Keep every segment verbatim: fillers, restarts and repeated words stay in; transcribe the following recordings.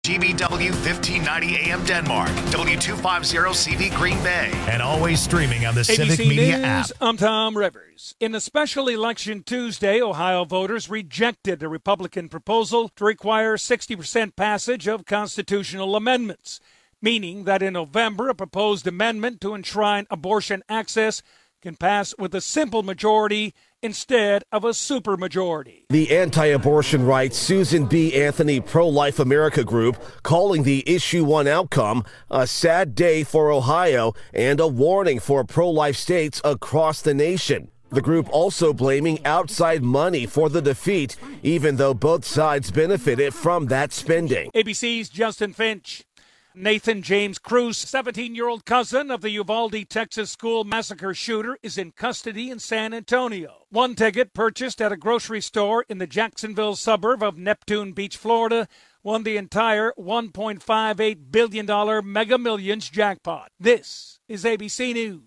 G B W fifteen ninety A M Denmark, W two fifty C V Green Bay, and always streaming on the A B C Civic Media News, app. I'm Tom Rivers. In a special election Tuesday, Ohio voters rejected a Republican proposal to require sixty percent passage of constitutional amendments, meaning that in November, a proposed amendment to enshrine abortion access can pass with a simple majority instead of a supermajority. The anti-abortion rights Susan B. Anthony Pro-Life America group calling the issue one outcome a sad day for Ohio and a warning for pro-life states across the nation. The group also blaming outside money for the defeat, even though both sides benefited from that spending. A B C's Justin Finch. Nathan James Cruz, seventeen-year-old cousin of the Uvalde, Texas school massacre shooter, is in custody in San Antonio. One ticket purchased at a grocery store in the Jacksonville suburb of Neptune Beach, Florida, won the entire one point five eight billion dollars Mega Millions jackpot. This is A B C News.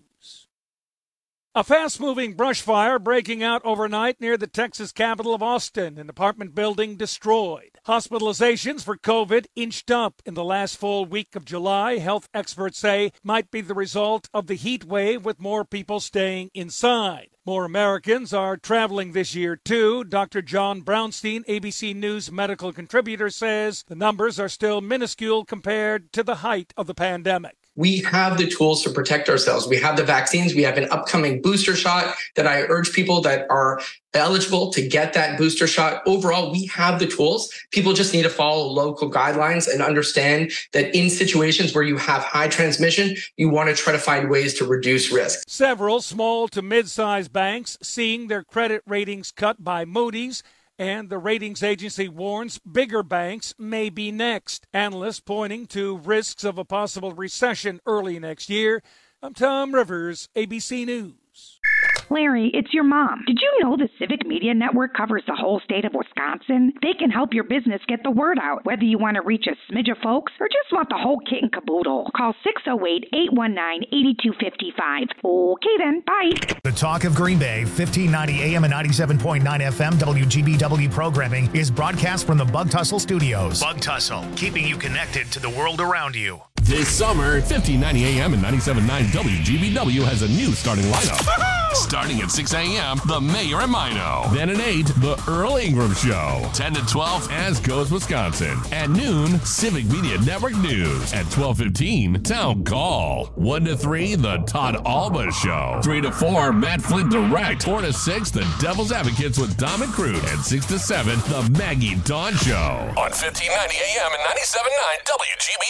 A fast-moving brush fire breaking out overnight near the Texas capital of Austin, an apartment building destroyed. Hospitalizations for COVID inched up in the last full week of July. Health experts say might be the result of the heat wave with more people staying inside. More Americans are traveling this year, too. Doctor John Brownstein, A B C News medical contributor, says the numbers are still minuscule compared to the height of the pandemic. We have the tools to protect ourselves. We have the vaccines. We have an upcoming booster shot that I urge people that are eligible to get that booster shot. Overall, we have the tools. People just need to follow local guidelines and understand that in situations where you have high transmission, you want to try to find ways to reduce risk. Several small to mid-sized banks seeing their credit ratings cut by Moody's, and the ratings agency warns bigger banks may be next. Analysts pointing to risks of a possible recession early next year. I'm Tom Rivers, A B C News. Larry, it's your mom. Did you know the Civic Media Network covers the whole state of Wisconsin? They can help your business get the word out, whether you want to reach a smidge of folks or just want the whole kit and caboodle. Call six oh eight, eight one nine, eight two five five. Okay then, bye. The Talk of Green Bay, fifteen ninety A M and ninety-seven point nine F M W G B W programming is broadcast from the Bug Tussle Studios. Bug Tussle, keeping you connected to the world around you. This summer, fifteen ninety A M and ninety-seven point nine W G B W has a new starting lineup. Starting at six A M, The Mayor and Mino. Then at eight, The Earl Ingram Show. ten to twelve, As Goes Wisconsin. At noon, Civic Media Network News. At twelve fifteen, Town Call. one to three, The Todd Alba Show. three to four, Matt Flint Direct. four to six, The Devil's Advocates with Dom and Cruz. And six to seven, The Maggie Dawn Show. On fifteen ninety A M and ninety-seven point nine W G B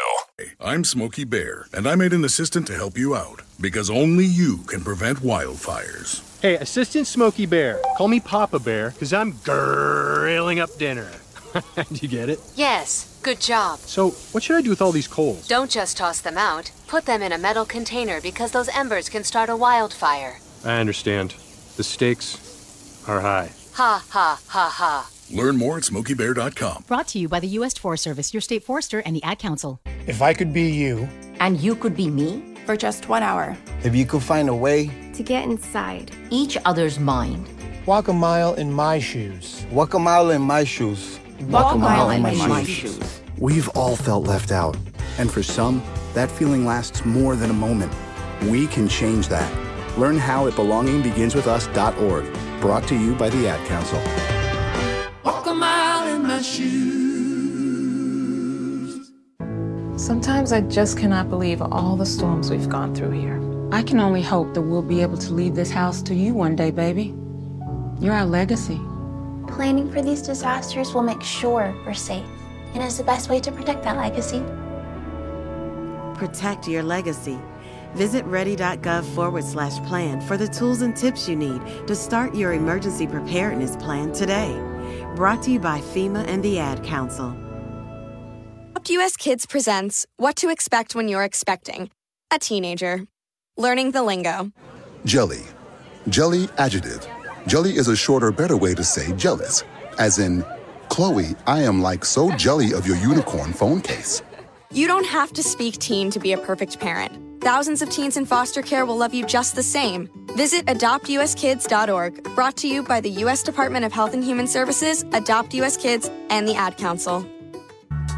W. I'm Smokey Bear, and I made an assistant to help you out, because only you can prevent wildfires. Hey, Assistant Smokey Bear. Call me Papa Bear, because I'm grilling up dinner. Do you get it? Yes, good job. So, what should I do with all these coals? Don't just toss them out. Put them in a metal container because those embers can start a wildfire. I understand. The stakes are high. Ha, ha, ha, ha. Learn more at smokey bear dot com. Brought to you by the U S Forest Service, your state forester, and the Ad Council. If I could be you. And you could be me. For just one hour. If you could find a way. To get inside. Each other's mind. Walk a mile in my shoes. Walk a mile in my shoes. Walk, Walk a mile, mile in my, my shoes. shoes. We've all felt left out. And for some, that feeling lasts more than a moment. We can change that. Learn how at belonging begins with us dot org. Brought to you by the Ad Council. Walk a mile in my shoes. Sometimes I just cannot believe all the storms we've gone through here. I can only hope that we'll be able to leave this house to you one day, baby. You're our legacy. Planning for these disasters will make sure we're safe, and is the best way to protect that legacy. Protect your legacy. Visit ready.gov forward slash plan for the tools and tips you need to start your emergency preparedness plan today. Brought to you by FEMA and the Ad Council. Adopt U S Kids presents What to Expect When You're Expecting a Teenager. Learning the lingo. Jelly. Jelly adjective. Jelly is a shorter, better way to say jealous. As in, Chloe, I am like so jelly of your unicorn phone case. You don't have to speak teen to be a perfect parent. Thousands of teens in foster care will love you just the same. Visit adopt u s kids dot org. Brought to you by the U S Department of Health and Human Services, Adopt U S Kids, and the Ad Council.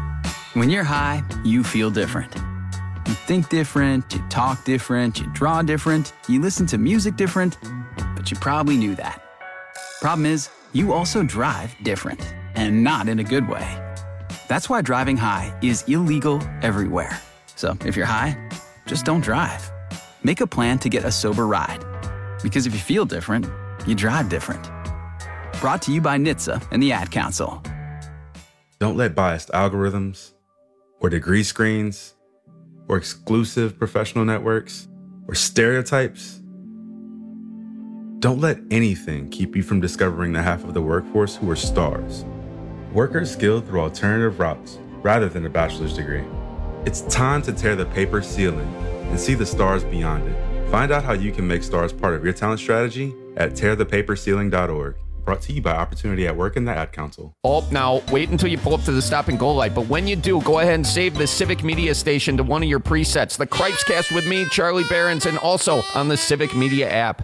When you're high, you feel different. You think different, you talk different, you draw different, you listen to music different, but you probably knew that. Problem is, you also drive different, and not in a good way. That's why driving high is illegal everywhere. So if you're high, just don't drive. Make a plan to get a sober ride. Because if you feel different, you drive different. Brought to you by N H T S A and the Ad Council. Don't let biased algorithms, or degree screens, or exclusive professional networks, or stereotypes. Don't let anything keep you from discovering the half of the workforce who are stars. Workers skilled through alternative routes rather than a bachelor's degree. It's time to tear the paper ceiling and see the stars beyond it. Find out how you can make stars part of your talent strategy at tear the paper ceiling dot org. Brought to you by Opportunity at Work and the Ad Council. Oh, now, wait until you pull up to the stop and go light. But when you do, go ahead and save the Civic Media station to one of your presets. The Cripescast with me, Charlie Behrens, and also on the Civic Media app.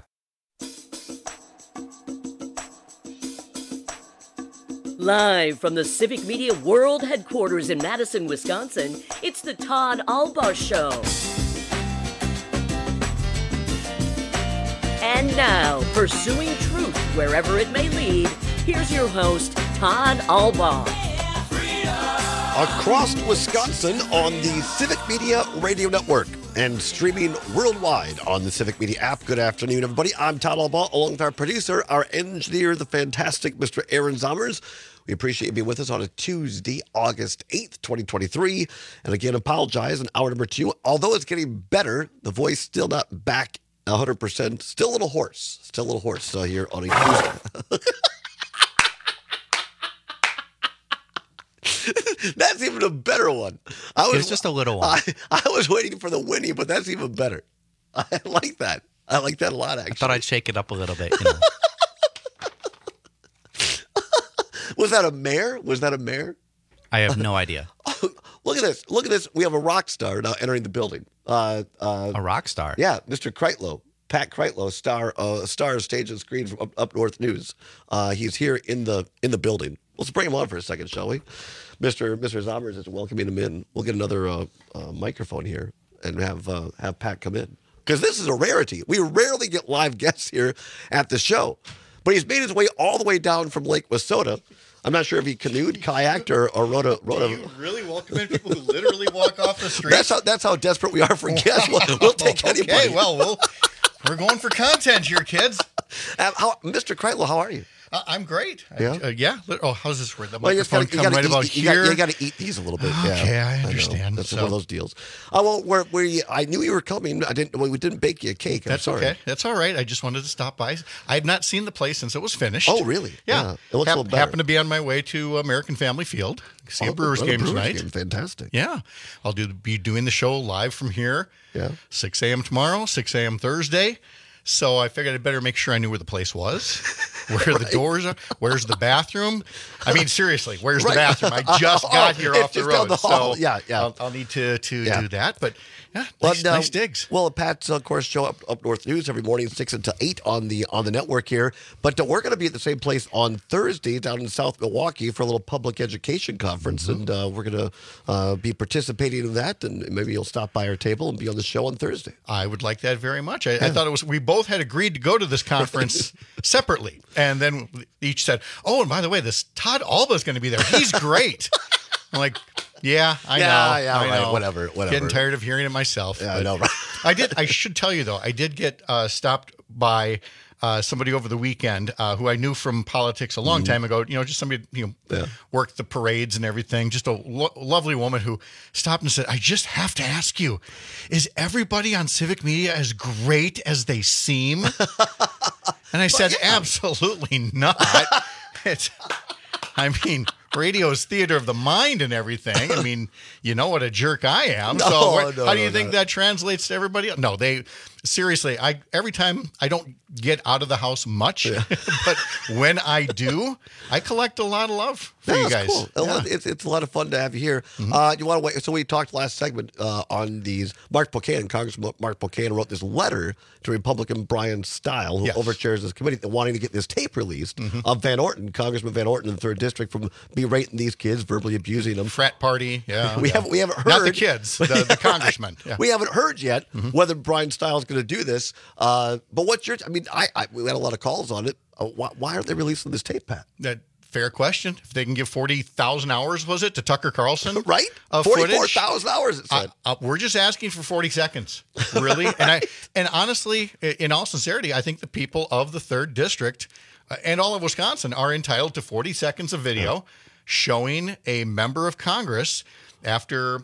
Live from the Civic Media World Headquarters in Madison, Wisconsin, it's the Todd Albaugh Show. And now, pursuing truth wherever it may lead, here's your host, Todd Albaugh. Across Wisconsin on the Civic Media Radio Network and streaming worldwide on the Civic Media app. Good afternoon, everybody. I'm Todd Albaugh, along with our producer, our engineer, the fantastic Mister Aaron Zommers. We appreciate you being with us on a Tuesday, August eighth, twenty twenty-three. And again, apologize in hour number two. Although it's getting better, the voice still not back one hundred percent. Still a little hoarse. Still a little hoarse so here on a Tuesday. That's even a better one. I was it's just a little one. I, I was waiting for the Winnie, but that's even better. I like that. I like that a lot, actually. I thought I'd shake it up a little bit. You know. Was that a mare? Was that a mare? I have no idea. Oh, look at this. Look at this. We have a rock star now entering the building. Uh, uh, a rock star? Yeah, Mister Kreitlow. Pat Kreitlow, star, uh, star of Stage and Screen from Up, Up North News. Uh, he's here in the in the building. Let's bring him on for a second, shall we? Mister Mister Zommers is welcoming him in. We'll get another uh, uh, microphone here and have uh, have Pat come in. Because this is a rarity. We rarely get live guests here at the show. But he's made his way all the way down from Lake Wissota. I'm not sure if he canoed, kayaked, or, or rode a... Rode a... Do you really welcome in people who literally walk off the street? That's how, that's how desperate we are for guests. We'll, we'll take anybody. Okay, well, we'll we're going for content here, kids. Um, how, Mister Kreitlow, how are you? Uh, I'm great. Yeah? I, uh, yeah. Oh, how's this work? The well, microphone you come gotta, right you about eat, here. You got to eat these a little bit. Okay, yeah, I understand. I That's so. one of those deals. Oh, well, we're, we I knew you were coming. I didn't. Well, we didn't bake you a cake. I'm That's sorry. okay. That's all right. I just wanted to stop by. I had not seen the place since it was finished. Oh, really? Yeah. yeah. It looks Hap- a little better. Happened to be on my way to American Family Field. See oh, a Brewers game Brewers tonight. Game. Fantastic. Yeah. I'll do be doing the show live from here. Yeah. six a.m. tomorrow, six a.m. Thursday. So I figured I'd better make sure I knew where the place was, where right. the doors are, where's the bathroom. I mean, seriously, where's right. the bathroom? I just oh, got here off the road, the so yeah, yeah. I'll, I'll need to to yeah. do that. But yeah, well, nice, now, nice digs. Well, Pat's of course show up Up North News every morning, six until eight on the on the network here. But uh, we're going to be at the same place on Thursday down in South Milwaukee for a little public education conference, mm-hmm. and uh, we're going to uh, be participating in that. And maybe you'll stop by our table and be on the show on Thursday. I would like that very much. I, yeah. I thought it was. We both had agreed to go to this conference separately, and then each said, "Oh, and by the way, this Todd Albaugh is going to be there. He's great." I'm like, "Yeah, I yeah, know, yeah, I right, know. whatever, whatever." Getting tired of hearing it myself. Yeah, I know. Right? I did. I should tell you though, I did get uh, stopped by uh, somebody over the weekend uh, who I knew from politics a long mm-hmm. time ago. You know, just somebody you know yeah. worked the parades and everything. Just a lo- lovely woman who stopped and said, "I just have to ask you, is everybody on Civic Media as great as they seem?" And I said, yeah. "Absolutely not." It's, I mean, radio is theater of the mind and everything. I mean, you know what a jerk I am. No, so what, no, how do you no, think no. that translates to everybody else? No, they seriously. I every time I don't get out of the house much, yeah. but when I do, I collect a lot of love for yeah, you guys. Cool. Yeah. It's it's a lot of fun to have you here. Mm-hmm. Uh, you want to wait? So we talked last segment uh, on these. Mark Buchanan, Congressman Mark Buchanan, wrote this letter to Republican Brian Stile, who yes. overchairs this committee, wanting to get this tape released mm-hmm. of Van Orton, Congressman Van Orton in the third district, from be berating these kids, verbally abusing them. Frat party, yeah. we yeah. haven't we haven't heard not the kids, the, the congressmen. Yeah. We haven't heard yet mm-hmm. whether Brian Stiles is going to do this. Uh, but what's your? I mean, I, I we had a lot of calls on it. Uh, why, why aren't they releasing this tape, Pat? That fair question. If they can give forty thousand hours, was it to Tucker Carlson? Right, forty-four thousand hours. It said. Uh, uh, we're just asking for forty seconds, really. and I and honestly, in all sincerity, I think the people of the third district uh, and all of Wisconsin are entitled to forty seconds of video yeah. showing a member of Congress after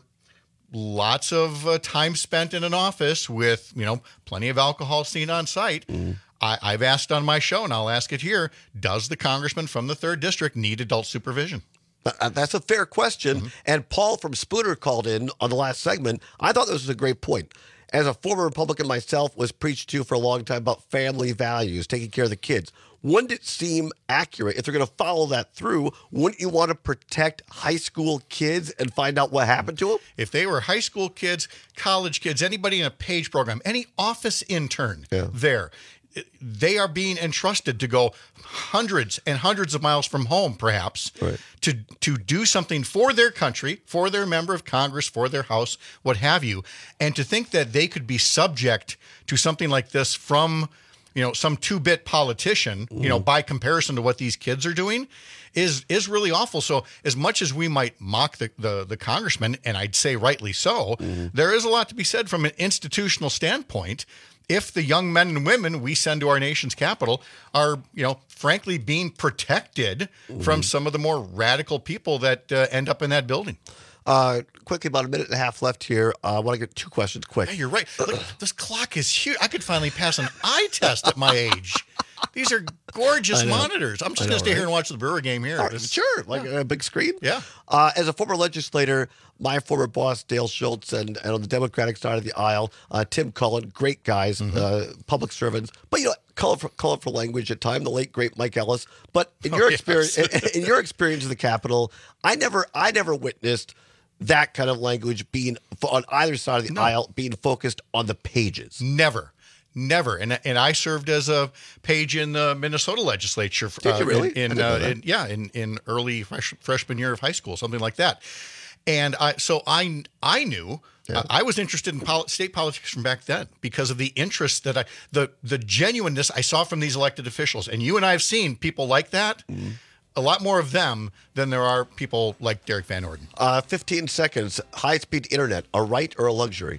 lots of uh, time spent in an office with, you know, plenty of alcohol seen on site. Mm. I, I've asked on my show, and I'll ask it here, does the congressman from the third district need adult supervision? Uh, that's a fair question. Mm-hmm. And Paul from Spooner called in on the last segment. I thought this was a great point. As a former Republican myself, was preached to for a long time about family values, taking care of the kids. Wouldn't it seem accurate if they're going to follow that through? Wouldn't you want to protect high school kids and find out what happened to them? If they were high school kids, college kids, anybody in a PAGE program, any office intern yeah. there, they are being entrusted to go hundreds and hundreds of miles from home, perhaps, right. to to do something for their country, for their member of Congress, for their House, what have you. And to think that they could be subject to something like this from, you know, some two-bit politician, mm. you know, by comparison to what these kids are doing, is is really awful. So as much as we might mock the, the, the congressman, and I'd say rightly so, mm. there is a lot to be said from an institutional standpoint. If the young men and women we send to our nation's capital are, you know, frankly being protected mm-hmm. from some of the more radical people that uh, end up in that building. Uh, quickly, about a minute and a half left here. Uh, I want to get two questions quick. Hey, you're right. Look, this clock is huge. I could finally pass an eye test at my age. These are gorgeous monitors. I'm just going to stay right? here and watch the Brewer game here. Right, sure, like yeah. a big screen. Yeah. Uh, as a former legislator, my former boss, Dale Schultz, and, and on the Democratic side of the aisle, uh, Tim Cullen, great guys, mm-hmm. uh, public servants, but, you know, colorful, colorful language at times, the late, great Mike Ellis. But in your oh, experience, yes. in, in your experience in the Capitol, I never, I never witnessed that kind of language being on either side of the no. aisle, being focused on the pages. Never. Never. And and I served as a page in the Minnesota legislature. Did uh, you really? In, in, uh, in yeah, in, in early fresh, freshman year of high school, something like that. And I so I I knew yeah. uh, I was interested in poli- state politics from back then because of the interest that I the the genuineness I saw from these elected officials. And you and I have seen people like that. Mm-hmm. A lot more of them than there are people like Derek Van Orden. Uh, fifteen seconds. High-speed internet, a right or a luxury?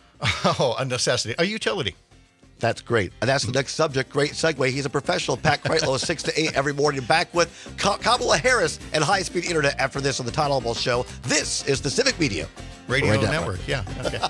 Oh, a necessity. A utility. That's great. And that's the next subject. Great segue. He's a professional. Pat Kreitlow, six to eight every morning. Back with Kamala Harris and high-speed internet after this on the Todd Albaugh Show. This is the Civic Media Radio, Radio Network. Network. Yeah. Okay.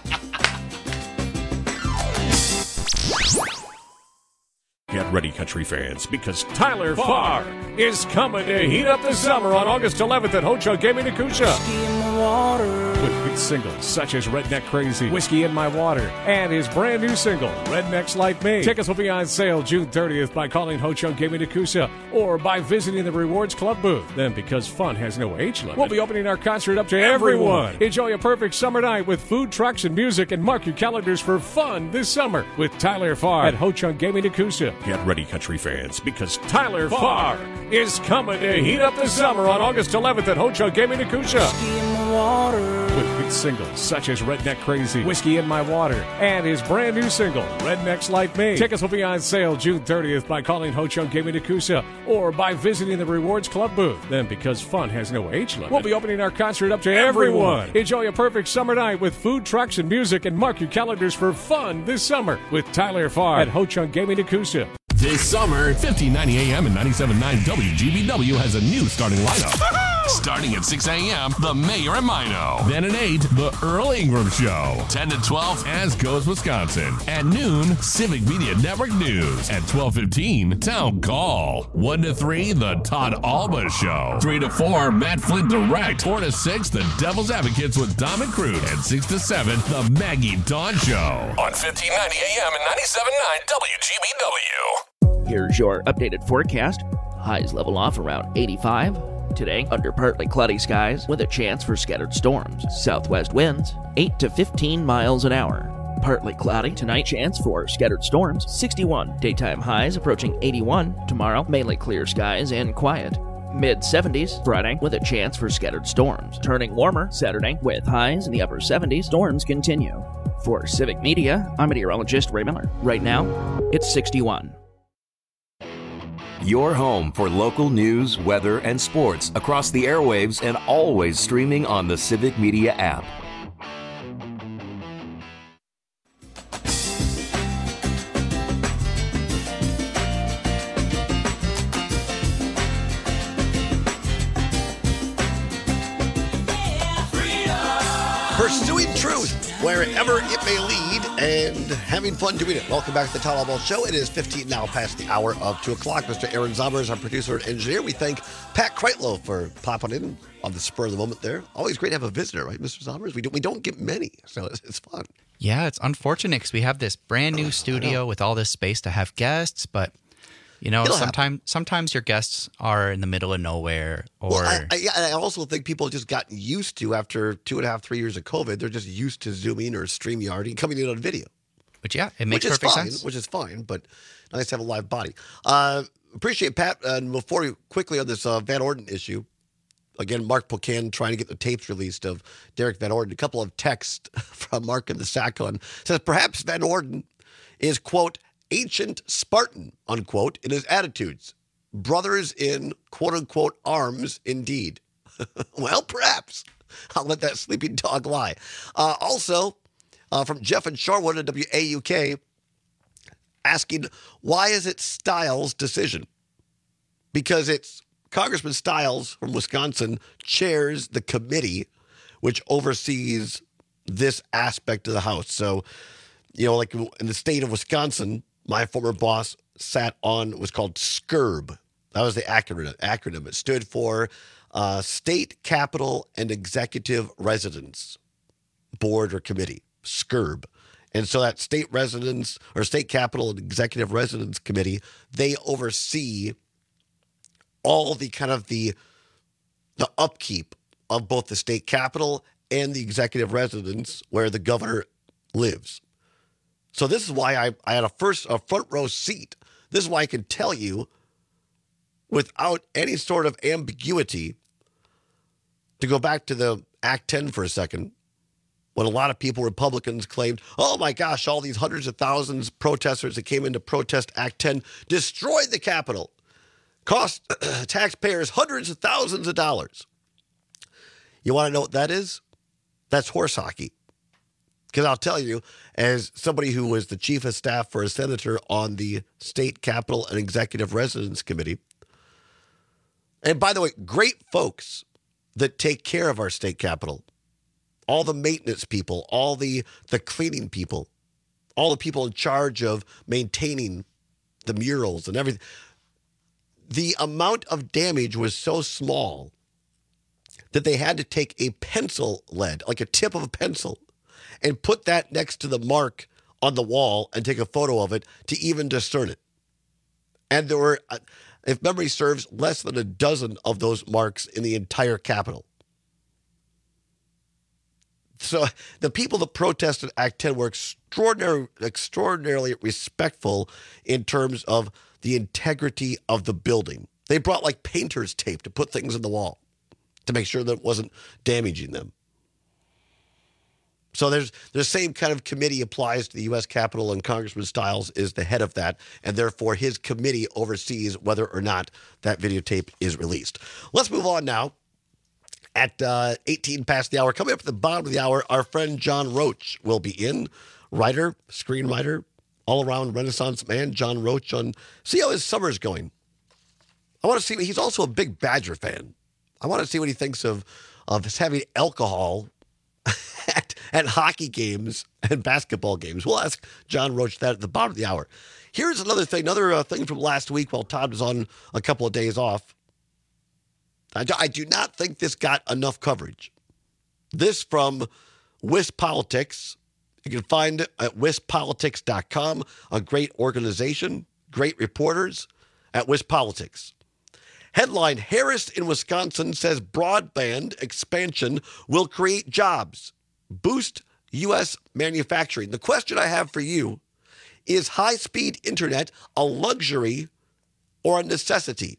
Get ready, country fans, because Tyler Farr is coming to heat up the summer on August eleventh at Ho-Chunk Gaming Nakusha. With hit singles such as Redneck Crazy, Whiskey in My Water, and his brand new single, Rednecks Like Me. Tickets will be on sale June thirtieth by calling Ho-Chunk Gaming Nakusha or by visiting the Rewards Club booth. Then, because fun has no age limit, we'll be opening our concert up to everyone. everyone. Enjoy a perfect summer night with food trucks and music, and mark your calendars for fun this summer with Tyler Farr at Ho-Chunk Gaming Nakusha. Get ready, country fans, because Tyler Farr is coming to heat up the summer on August eleventh at Ho-Chunk Gaming Nakusha. With hit singles such as Redneck Crazy, Whiskey in My Water, and his brand new single, Rednecks Like Me. Tickets will be on sale June thirtieth by calling Ho-Chunk Gaming Nakusha or by visiting the Rewards Club booth. Then, because fun has no age limit, we'll be opening our concert up to everyone. everyone. Enjoy a perfect summer night with food trucks and music, and mark your calendars for fun this summer with Tyler Farr at Ho-Chunk Gaming Nakusha. This summer, fifteen ninety A M and ninety-seven point nine W G B W has a new starting lineup. Starting at six A M, The Mayor and Mino. Then at eight, The Earl Ingram Show. ten to twelve, As Goes Wisconsin. At noon, Civic Media Network News. At twelve fifteen, Town Call. one to three, The Todd Albaugh Show. three to four, Matt Flint Direct. four to six, The Devil's Advocates with Dom and Crude. And six to seven, The Maggie Dawn Show. On fifteen ninety A M and ninety-seven point nine W G B W. Here's your updated forecast. Highs level off around eighty-five. Today, under partly cloudy skies with a chance for scattered storms. Southwest winds, eight to fifteen miles an hour. Partly cloudy tonight, chance for scattered storms, sixty-one. Daytime highs approaching eighty-one. Tomorrow, mainly clear skies and quiet. Mid seventies Friday with a chance for scattered storms. Turning warmer Saturday with highs in the upper seventies. Storms continue. For Civic Media, I'm meteorologist Ray Miller. Right now, it's sixty-one. Your home for local news, weather, and sports across the airwaves and always streaming on the Civic Media app. Pursuing truth wherever it may lead and having fun doing it. Welcome back to the Todd Ball Show. It is fifteen now past the hour of two o'clock. Mister Aaron Zommer is our producer and engineer. We thank Pat Kreitlow for popping in on the spur of the moment there. Always great to have a visitor, right, Mister Zommers? We, do, we don't get many, so it's, it's fun. Yeah, it's unfortunate because we have this brand new studio with all this space to have guests, but you know, sometimes sometimes your guests are in the middle of nowhere, or well, I, I, I also think people just got used to after two and a half, three years of COVID. They're just used to Zooming or StreamYard and coming in on video. Which yeah, it makes which perfect is fine, sense. Which is fine, but nice to have a live body. Uh, appreciate Pat. And before we quickly on this uh, Van Orden issue, again, Mark Pocan trying to get the tapes released of Derek Van Orden. A couple of texts from Mark in the Sackon says perhaps Van Orden is quote. ancient Spartan, unquote, in his attitudes. Brothers in, quote-unquote, arms, indeed. Well, perhaps. I'll let that sleeping dog lie. Uh, also, uh, from Jeff and Sharwood at W A U K, asking, why is it Stiles' decision? Because it's Congressman Stiles from Wisconsin chairs the committee which oversees this aspect of the House. So, you know, like in the state of Wisconsin, my former boss sat on what's called SCIRB. That was the acronym. acronym. It stood for uh, State Capital and Executive Residence Board or Committee, SCIRB. And so that state residence or state capital and executive residence committee, they oversee all the kind of the, the upkeep of both the state capital and the executive residence where the governor lives. So this is why I, I had a first a front row seat. This is why I can tell you without any sort of ambiguity, to go back to the Act ten for a second, when a lot of people, Republicans, claimed, oh my gosh, all these hundreds of thousands of protesters that came in to protest Act ten destroyed the Capitol, cost taxpayers hundreds of thousands of dollars. You want to know what that is? That's horse hockey. Because I'll tell you, as somebody who was the chief of staff for a senator on the State Capital and Executive Residence Committee, and by the way, great folks that take care of our state capitol, all the maintenance people, all the, the cleaning people, all the people in charge of maintaining the murals and everything. The amount of damage was so small that they had to take a pencil lead, like a tip of a pencil, and put that next to the mark on the wall and take a photo of it to even discern it. And there were, if memory serves, less than a dozen of those marks in the entire Capitol. So the people that protested Act ten were extraordinary, extraordinarily respectful in terms of the integrity of the building. They brought like painter's tape to put things in the wall to make sure that it wasn't damaging them. So there's the same kind of committee applies to the U S Capitol, and Congressman Stiles is the head of that, and therefore his committee oversees whether or not that videotape is released. Let's move on now. At uh, eighteen past the hour, coming up at the bottom of the hour, our friend John Roach will be in. Writer, screenwriter, all-around Renaissance man, John Roach, on see how his summer's going. I want to see, he's also a big Badger fan. I want to see what he thinks of, of having alcohol at, at hockey games and basketball games. We'll ask John Roach that at the bottom of the hour. Here's another thing, another uh, thing from last week while Todd was on a couple of days off. I do, I do not think this got enough coverage. This from WisPolitics. You can find it at wis politics dot com, a great organization, great reporters at WisPolitics. Headline, Harris in Wisconsin says broadband expansion will create jobs, boost U S manufacturing. The question I have for you, is high-speed internet a luxury or a necessity?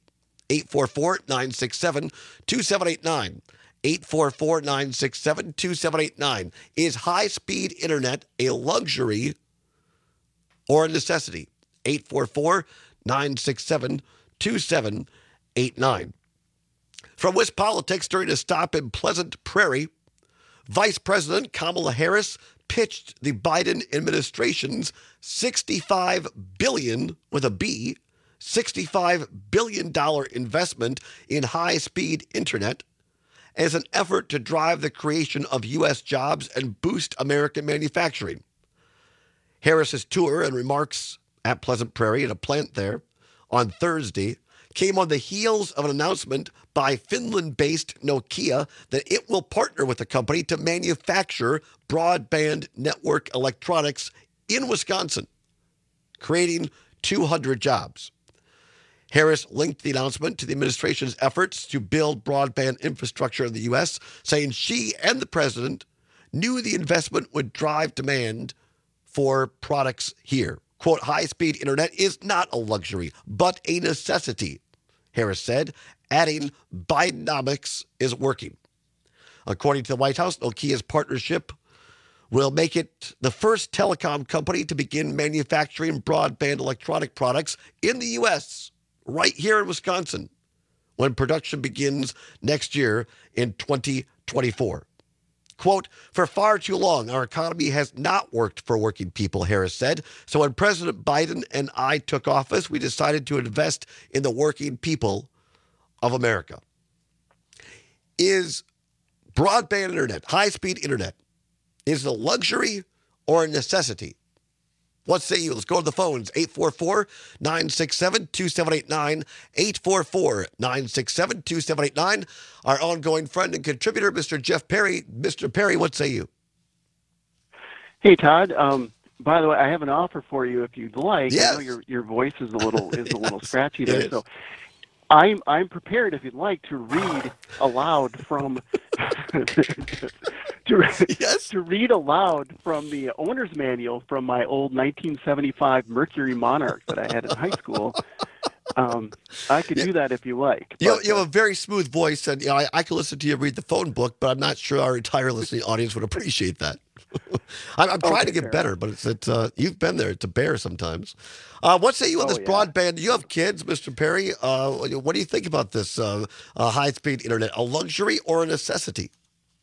eight four four, nine six seven, two seven eight nine. eight four four, nine six seven, two seven eight nine. Is high-speed internet a luxury or a necessity? eight four four, nine six seven, two seven eight nine. From West Politics, during a stop in Pleasant Prairie, Vice President Kamala Harris pitched the Biden administration's sixty-five billion dollars with a B, sixty-five billion dollars investment in high-speed internet as an effort to drive the creation of U S jobs and boost American manufacturing. Harris's tour and remarks at Pleasant Prairie at a plant there on Thursday came on the heels of an announcement by Finland-based Nokia that it will partner with the company to manufacture broadband network electronics in Wisconsin, creating two hundred jobs. Harris linked the announcement to the administration's efforts to build broadband infrastructure in the U S, saying she and the president knew the investment would drive demand for products here. Quote, high-speed internet is not a luxury, but a necessity, Harris said, adding Bidenomics is working. According to the White House, Nokia's partnership will make it the first telecom company to begin manufacturing broadband electronic products in the U S, right here in Wisconsin, when production begins next year in twenty twenty-four. Quote, for far too long, our economy has not worked for working people, Harris said. So when President Biden and I took office, we decided to invest in the working people of America. Is broadband internet, high-speed internet, is it a luxury or a necessity? What say you? Let's go to the phones. eight four four, nine six seven, two seven eight nine. eight four four, nine six seven, two seven eight nine. Our ongoing friend and contributor, Mister Jeff Perry. Mister Perry, what say you? Hey, Todd. Um, by the way, I have an offer for you if you'd like. Yes. I know your your voice is a little is Yes, a little scratchy there. it So is. I'm I'm prepared if you'd like to read aloud from to, yes. to read aloud from the owner's manual from my old nineteen seventy-five Mercury Monarch that I had in high school. Um, I could do that if you like. You, but, you have uh, a very smooth voice, and you know, I, I can listen to you read the phone book, but I'm not sure our entire listening audience would appreciate that. I'm, I'm trying Okay, to get fair better, but it's, it's uh, you've been there. It's a bear sometimes. Uh, what say you on Oh, this yeah. broadband? You have kids, Mister Perry. Uh, what do you think about this uh, uh, high-speed internet? A luxury or a necessity?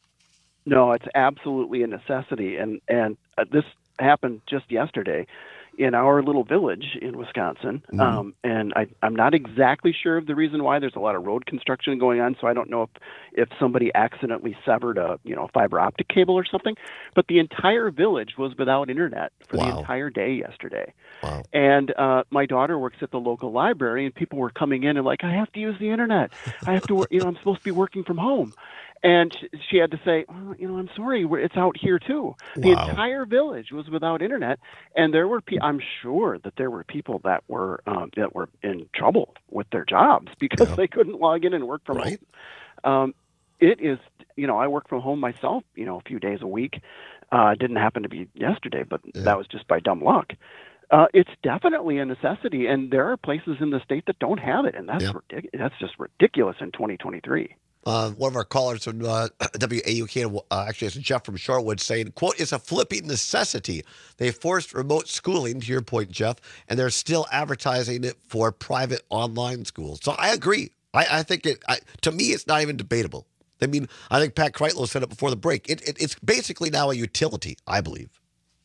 No, it's absolutely a necessity, and and uh, this happened just yesterday in our little village in Wisconsin. Mhm. Um, and I, I'm not exactly sure of the reason why. There's a lot of road construction going on, so I don't know if if somebody accidentally severed a you know fiber optic cable or something. But the entire village was without internet for the Wow. entire day yesterday. Wow. And uh, my daughter works at the local library, and people were coming in and like, I have to use the internet. I have to, work, you know, I'm supposed to be working from home. And sh- she had to say, oh, you know, I'm sorry, we're, it's out here too. The Wow. entire village was without internet, and there were, pe- I'm sure that there were people that were um, that were in trouble with their jobs because they couldn't log in and work from home. Um, it is, you know, I work from home myself, you know, a few days a week. Uh, it didn't happen to be yesterday, but that was just by dumb luck. Uh, it's definitely a necessity, and there are places in the state that don't have it, and that's Yeah. ridic- that's just ridiculous in twenty twenty-three. Uh, one of our callers from uh, W A U K, uh, actually, it's Jeff from Shorewood, saying, quote, it's a flipping necessity. They forced remote schooling, to your point, Jeff, and they're still advertising it for private online schools. So I agree. I, I think it, I, to me, it's not even debatable. I mean, I think Pat Kreitlow said it before the break. It, it, it's basically now a utility, I believe.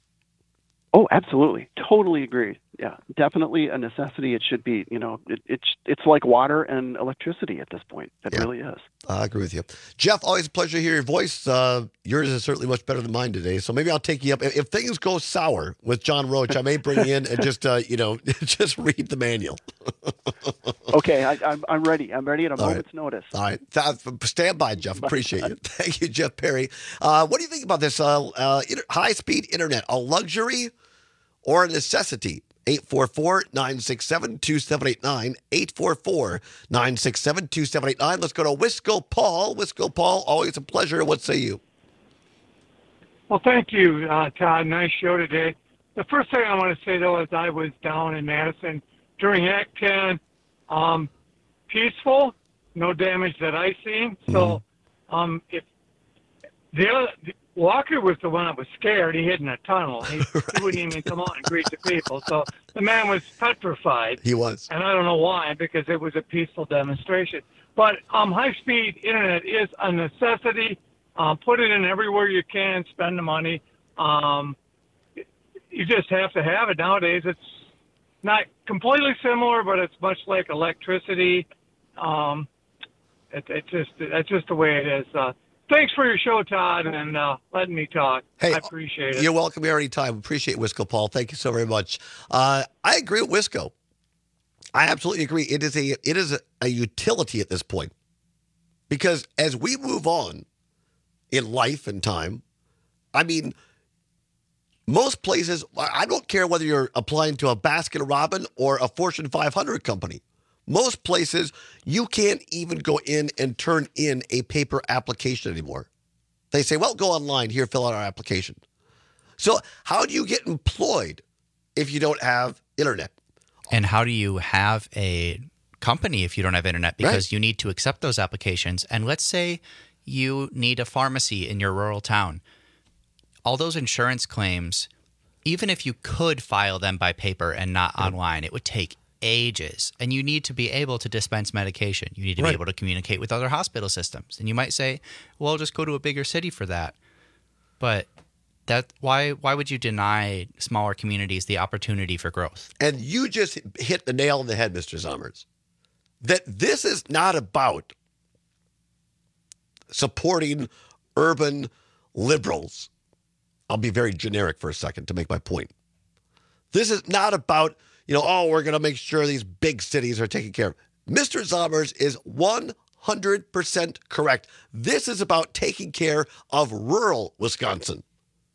Oh, absolutely. Totally agree. Yeah, definitely a necessity. It should be, you know, it, it's it's like water and electricity at this point. It really is. I agree with you. Jeff, always a pleasure to hear your voice. Uh, yours is certainly much better than mine today. So maybe I'll take you up. If, if things go sour with John Roach, I may bring you in and just, uh, you know, just read the manual. Okay, I, I'm, I'm ready. I'm ready at a All right. moment's notice. All right. Th- Stand by, Jeff. Appreciate you. Thank you, Jeff Perry. Uh, what do you think about this uh, uh, inter- high-speed internet? A luxury or a necessity? eight four four, nine six seven, two seven eight nine. eight four four, nine six seven, two seven eight nine. Let's go to Wisco Paul. Wisco Paul, always a pleasure. What say you? Well, thank you, uh, Todd. Nice show today. The first thing I want to say, though, is I was down in Madison during Act ten. Um, peaceful, no damage that I seen. So, um, if the other Walker was the one that was scared, he hid in a tunnel. He, right. he wouldn't even come out and greet the people. So the man was petrified. He was, and I don't know why, because it was a peaceful demonstration. But um, high-speed internet is a necessity. Uh, put it in everywhere you can. Spend the money. Um, you just have to have it nowadays. It's not completely similar, but it's much like electricity. Um, it, it just that's just the way it is. Uh, thanks for your show, Todd, and uh, letting me talk. Hey, I appreciate it. You're welcome here anytime. Appreciate Wisco, Paul. Thank you so very much. Uh, I agree with Wisco. I absolutely agree. It is a it is a, a utility at this point, because as we move on in life and time, I mean, most places, I don't care whether you're applying to a Baskin-Robbins or a Fortune five hundred company. Most places, you can't even go in and turn in a paper application anymore. They say, well, go online here, fill out our application. So how do you get employed if you don't have internet? And how do you have a company if you don't have internet? Because right. you need to accept those applications. And let's say you need a pharmacy in your rural town. All those insurance claims, even if you could file them by paper and not yeah. online, it would take ages. And you need to be able to dispense medication. You need to right. be able to communicate with other hospital systems. And you might say, well, just go to a bigger city for that. But that why why would you deny smaller communities the opportunity for growth? And you just hit the nail on the head, Mister Zommers, that this is not about supporting urban liberals. I'll be very generic for a second to make my point. This is not about, you know, oh, we're going to make sure these big cities are taken care of. Mister Zommers is one hundred percent correct. This is about taking care of rural Wisconsin.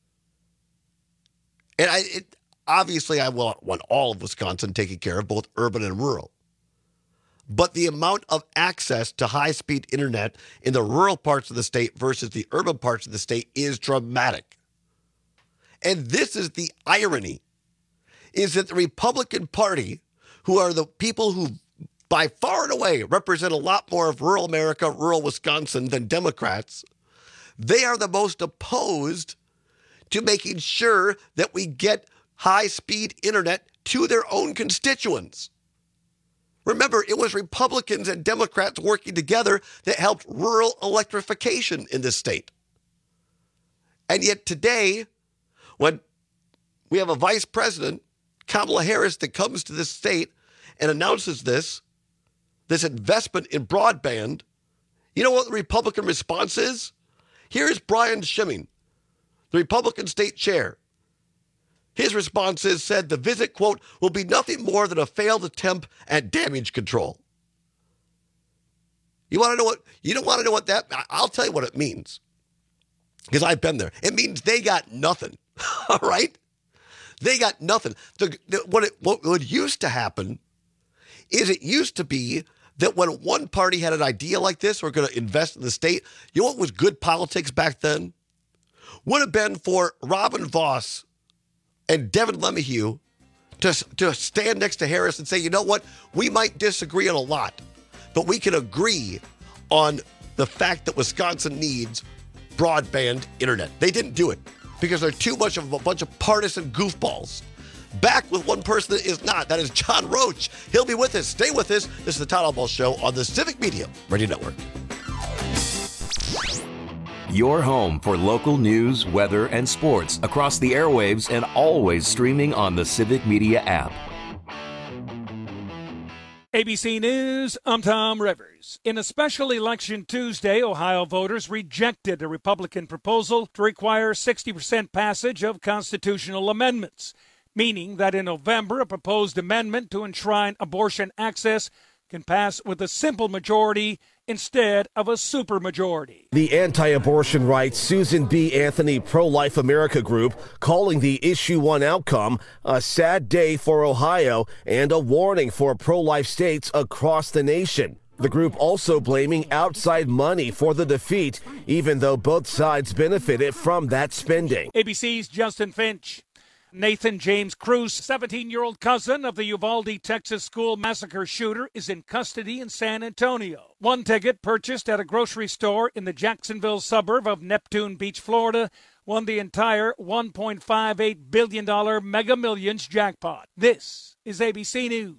And I it, obviously I want, want all of Wisconsin taken care of, both urban and rural. But the amount of access to high-speed internet in the rural parts of the state versus the urban parts of the state is dramatic. And this is the irony, is that the Republican Party, who are the people who by far and away represent a lot more of rural America, rural Wisconsin than Democrats, they are the most opposed to making sure that we get high-speed internet to their own constituents. Remember, it was Republicans and Democrats working together that helped rural electrification in this state. And yet today, when we have a vice president, Kamala Harris, that comes to this state and announces this, this investment in broadband, you know what the Republican response is? Here's Brian Schimming, the Republican state chair. His response is, said the visit, quote, will be nothing more than a failed attempt at damage control. You want to know what, you don't want to know what that, I'll tell you what it means. Because I've been there. It means they got nothing. All right? They got nothing. The, the, what, it, what what used to happen is it used to be that when one party had an idea like this, we're going to invest in the state, you know what was good politics back then? Would have been for Robin Vos and Devin LeMahieu to, to stand next to Harris and say, you know what, we might disagree on a lot, but we can agree on the fact that Wisconsin needs broadband internet. They didn't do it because they're too much of a bunch of partisan goofballs. Back with one person that is not. That is John Roach. He'll be with us. Stay with us. This is the Todd Albaugh Show on the Civic Media Radio Network. Your home for local news, weather, and sports across the airwaves and always streaming on the Civic Media app. A B C News, I'm Tom Rivers. In a special election Tuesday, Ohio voters rejected a Republican proposal to require sixty percent passage of constitutional amendments, meaning that in November, a proposed amendment to enshrine abortion access can pass with a simple majority instead of a supermajority. The anti-abortion rights Susan B. Anthony Pro-Life America group calling the issue one outcome a sad day for Ohio and a warning for pro-life states across the nation. The group also blaming outside money for the defeat, even though both sides benefited from that spending. A B C's Justin Finch. Nathan James Cruz, seventeen-year-old cousin of the Uvalde, Texas school massacre shooter, is in custody in San Antonio. One ticket purchased at a grocery store in the Jacksonville suburb of Neptune Beach, Florida, won the entire one point five eight billion dollars Mega Millions jackpot. This is A B C News.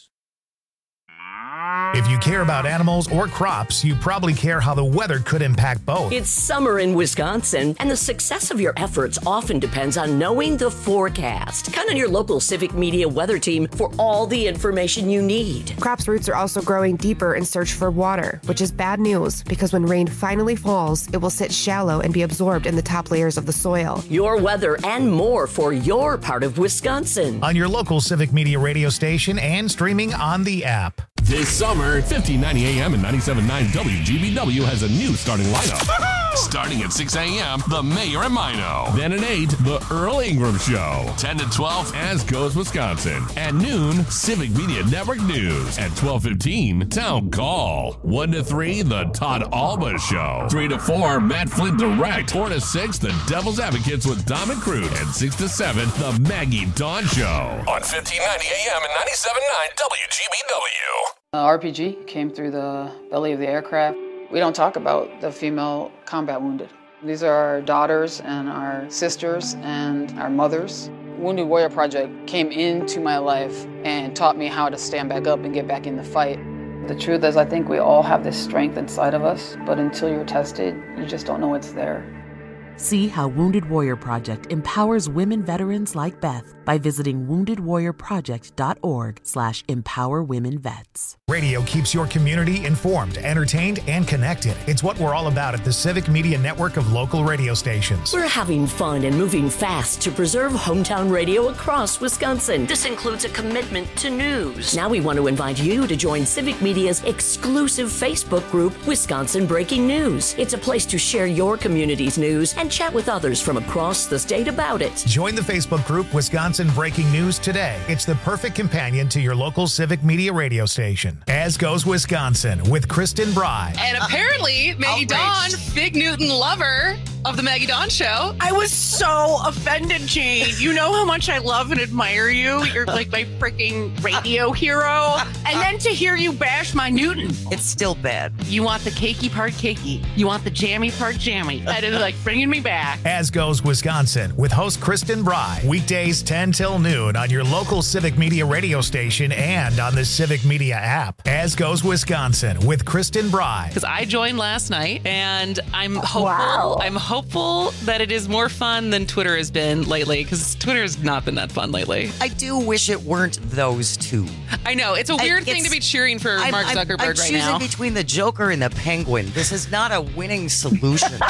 If you care about animals or crops, you probably care how the weather could impact both. It's summer in Wisconsin, and the success of your efforts often depends on knowing the forecast. Count on your local Civic Media weather team for all the information you need. Crops' roots are also growing deeper in search for water, which is bad news because when rain finally falls, it will sit shallow and be absorbed in the top layers of the soil. Your weather and more for your part of Wisconsin. On your local Civic Media radio station and streaming on the app. This summer, fifteen ninety A M and ninety-seven point nine W G B W has a new starting lineup. Starting at six A M, The Mayor and Mino. Then at eight, The Earl Ingram Show. ten to twelve, As Goes Wisconsin. At noon, Civic Media Network News. At twelve fifteen, Town Call. one to three, The Todd Alba Show. three to four, Matt Flint Direct. four to six, The Devil's Advocates with Dom and Crude. And six to seven, The Maggie Dawn Show. On fifteen ninety A M and ninety-seven point nine W G B W. Uh, R P G came through the belly of the aircraft. We don't talk about the female combat wounded. These are our daughters and our sisters and our mothers. Wounded Warrior Project came into my life and taught me how to stand back up and get back in the fight. The truth is, I think we all have this strength inside of us, but until you're tested, you just don't know it's there. See how Wounded Warrior Project empowers women veterans like Beth by visiting wounded warrior project dot org slash empower women vets. Radio keeps your community informed, entertained, and connected. It's what we're all about at the Civic Media Network of local radio stations. We're having fun and moving fast to preserve hometown radio across Wisconsin. This includes a commitment to news. Now we want to invite you to join Civic Media's exclusive Facebook group, Wisconsin Breaking News. It's a place to share your community's news and chat with others from across the state about it. Join the Facebook group Wisconsin Breaking News today. It's the perfect companion to your local Civic Media radio station. As Goes Wisconsin with Kristen Bry. And apparently, Maggie Dawn, Big Newton lover of the Maggie Dawn Show. I was so offended, Jane. You know how much I love and admire you. You're like my freaking radio hero. And then to hear you bash my Newton. It's still bad. You want the cakey part cakey. You want the jammy part jammy. That is like bringing me back. As Goes Wisconsin with host Kristen Bry. Weekdays ten till noon on your local Civic Media radio station and on the Civic Media app. As Goes Wisconsin with Kristen Bry. Because I joined last night and I'm hopeful. Wow. I'm hopeful that it is more fun than Twitter has been lately, because Twitter has not been that fun lately. I do wish it weren't those two. I know. It's a weird I, thing to be cheering for I'm, Mark I'm, Zuckerberg I'm right choosing now. between the Joker and the Penguin. This is not a winning solution.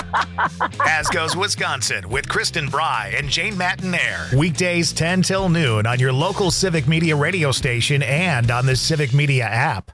As Goes Wisconsin with Kristen Bry and Jane Matinaire. Weekdays ten till noon on your local Civic Media radio station and on the Civic Media app.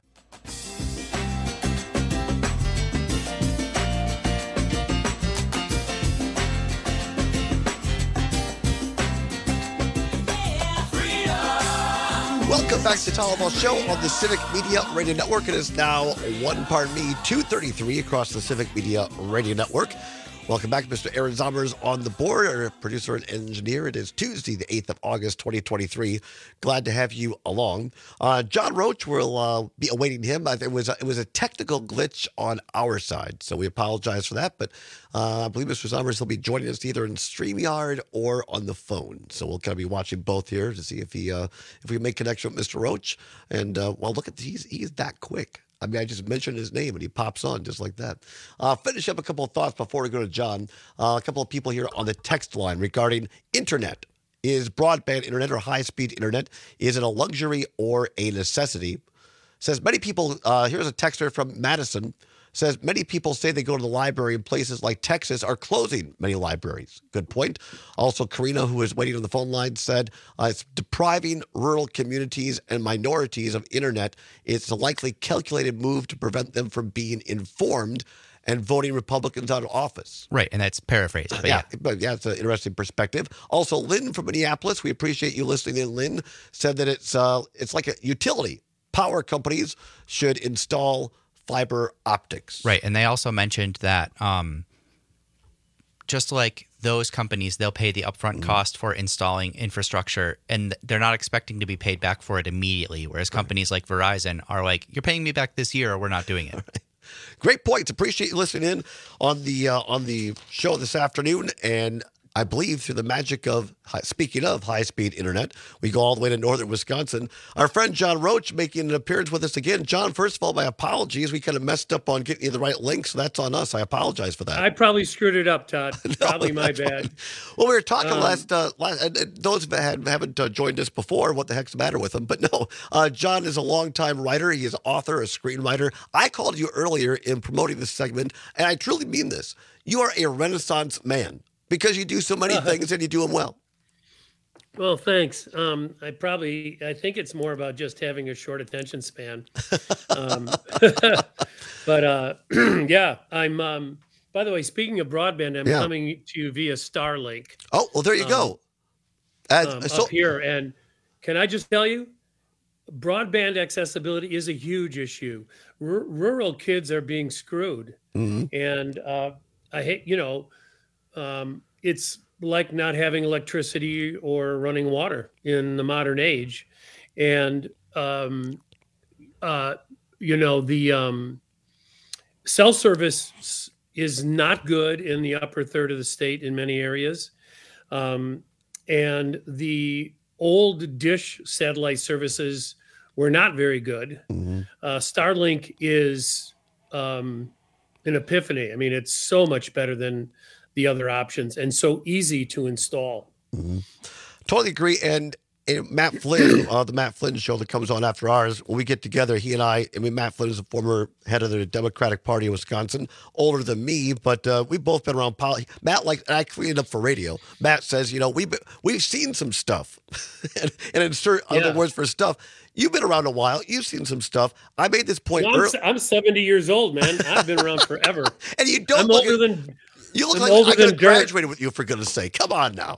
Welcome back to the Talaball Show on the Civic Media Radio Network. It is now one, pardon me, two thirty-three across the Civic Media Radio Network. Welcome back, Mister Aaron Zommers on the board, our producer and engineer. It is Tuesday, the eighth of August, twenty twenty-three. Glad to have you along. Uh, John Roach will uh, be awaiting him. It was, a, it was a technical glitch on our side, so we apologize for that. But uh, I believe Mister Zommers will be joining us either in StreamYard or on the phone. So we'll kind of be watching both here to see if he uh, if we make connection with Mister Roach. And, uh, well, look at he's he's that quick. I mean, I just mentioned his name and he pops on just like that. Uh, finish up a couple of thoughts before we go to John. Uh, a couple of people here on the text line regarding internet. Is broadband internet or high-speed internet, is it a luxury or a necessity? Says many people, uh, here's a texter from Madison, says many people say they go to the library in places like Texas are closing many libraries. Good point. Also, Karina, who is waiting on the phone line, said uh, it's depriving rural communities and minorities of internet. It's a likely calculated move to prevent them from being informed and voting Republicans out of office. Right, and that's paraphrased. But yeah, yeah, but yeah, it's an interesting perspective. Also, Lynn from Minneapolis, we appreciate you listening in. Lynn said that it's uh, it's like a utility. Power companies should install fiber optics. Right, and they also mentioned that um, just like those companies, they'll pay the upfront mm-hmm. cost for installing infrastructure, and they're not expecting to be paid back for it immediately. Whereas right. companies like Verizon are like, you're paying me back this year or we're not doing it. Right. Great points. Appreciate you listening in on the uh, on the show this afternoon. And I believe through the magic of, speaking of high-speed internet, we go all the way to northern Wisconsin. Our friend John Roach making an appearance with us again. John, first of all, my apologies. We kind of messed up on getting you the right link, so that's on us. I apologize for that. I probably screwed it up, Todd. no, probably my bad. Fine. Well, we were talking um, last, uh, last and, and those that had, haven't uh, joined us before, what the heck's the matter with them? But no, uh, John is a longtime writer. He is an author, a screenwriter. I called you earlier in promoting this segment, and I truly mean this. You are a Renaissance man. Because you do so many things and you do them well. Well, thanks. Um, I probably, I think it's more about just having a short attention span. Um, but uh, yeah, I'm, um, by the way, speaking of broadband, I'm yeah. coming to you via Starlink. Oh, well, there you um, go. As, um, so- up here. And can I just tell you, broadband accessibility is a huge issue. R- rural kids are being screwed. Mm-hmm. And uh, I hate, you know, Um, it's like not having electricity or running water in the modern age. And, um, uh, you know, the um, cell service is not good in the upper third of the state in many areas. Um, and the old dish satellite services were not very good. Mm-hmm. Uh, Starlink is um, an epiphany. I mean, it's so much better than the other options and so easy to install. Mm-hmm. Totally agree. And, and Matt Flynn, uh, the Matt Flynn show that comes on after ours, when we get together, he and I, I mean, Matt Flynn is a former head of the Democratic Party of Wisconsin, older than me, but uh, we've both been around politics. Matt, like, and I cleaned up for radio. Matt says, you know, we've, been, we've seen some stuff and, and insert yeah. other words for stuff. You've been around a while. You've seen some stuff. I made this point well, I'm, earlier. I'm seventy years old, man. I've been around forever. And you don't I'm look older at, than... You look I'm like older I could have than dirt. graduated with you, for goodness sake. Come on now.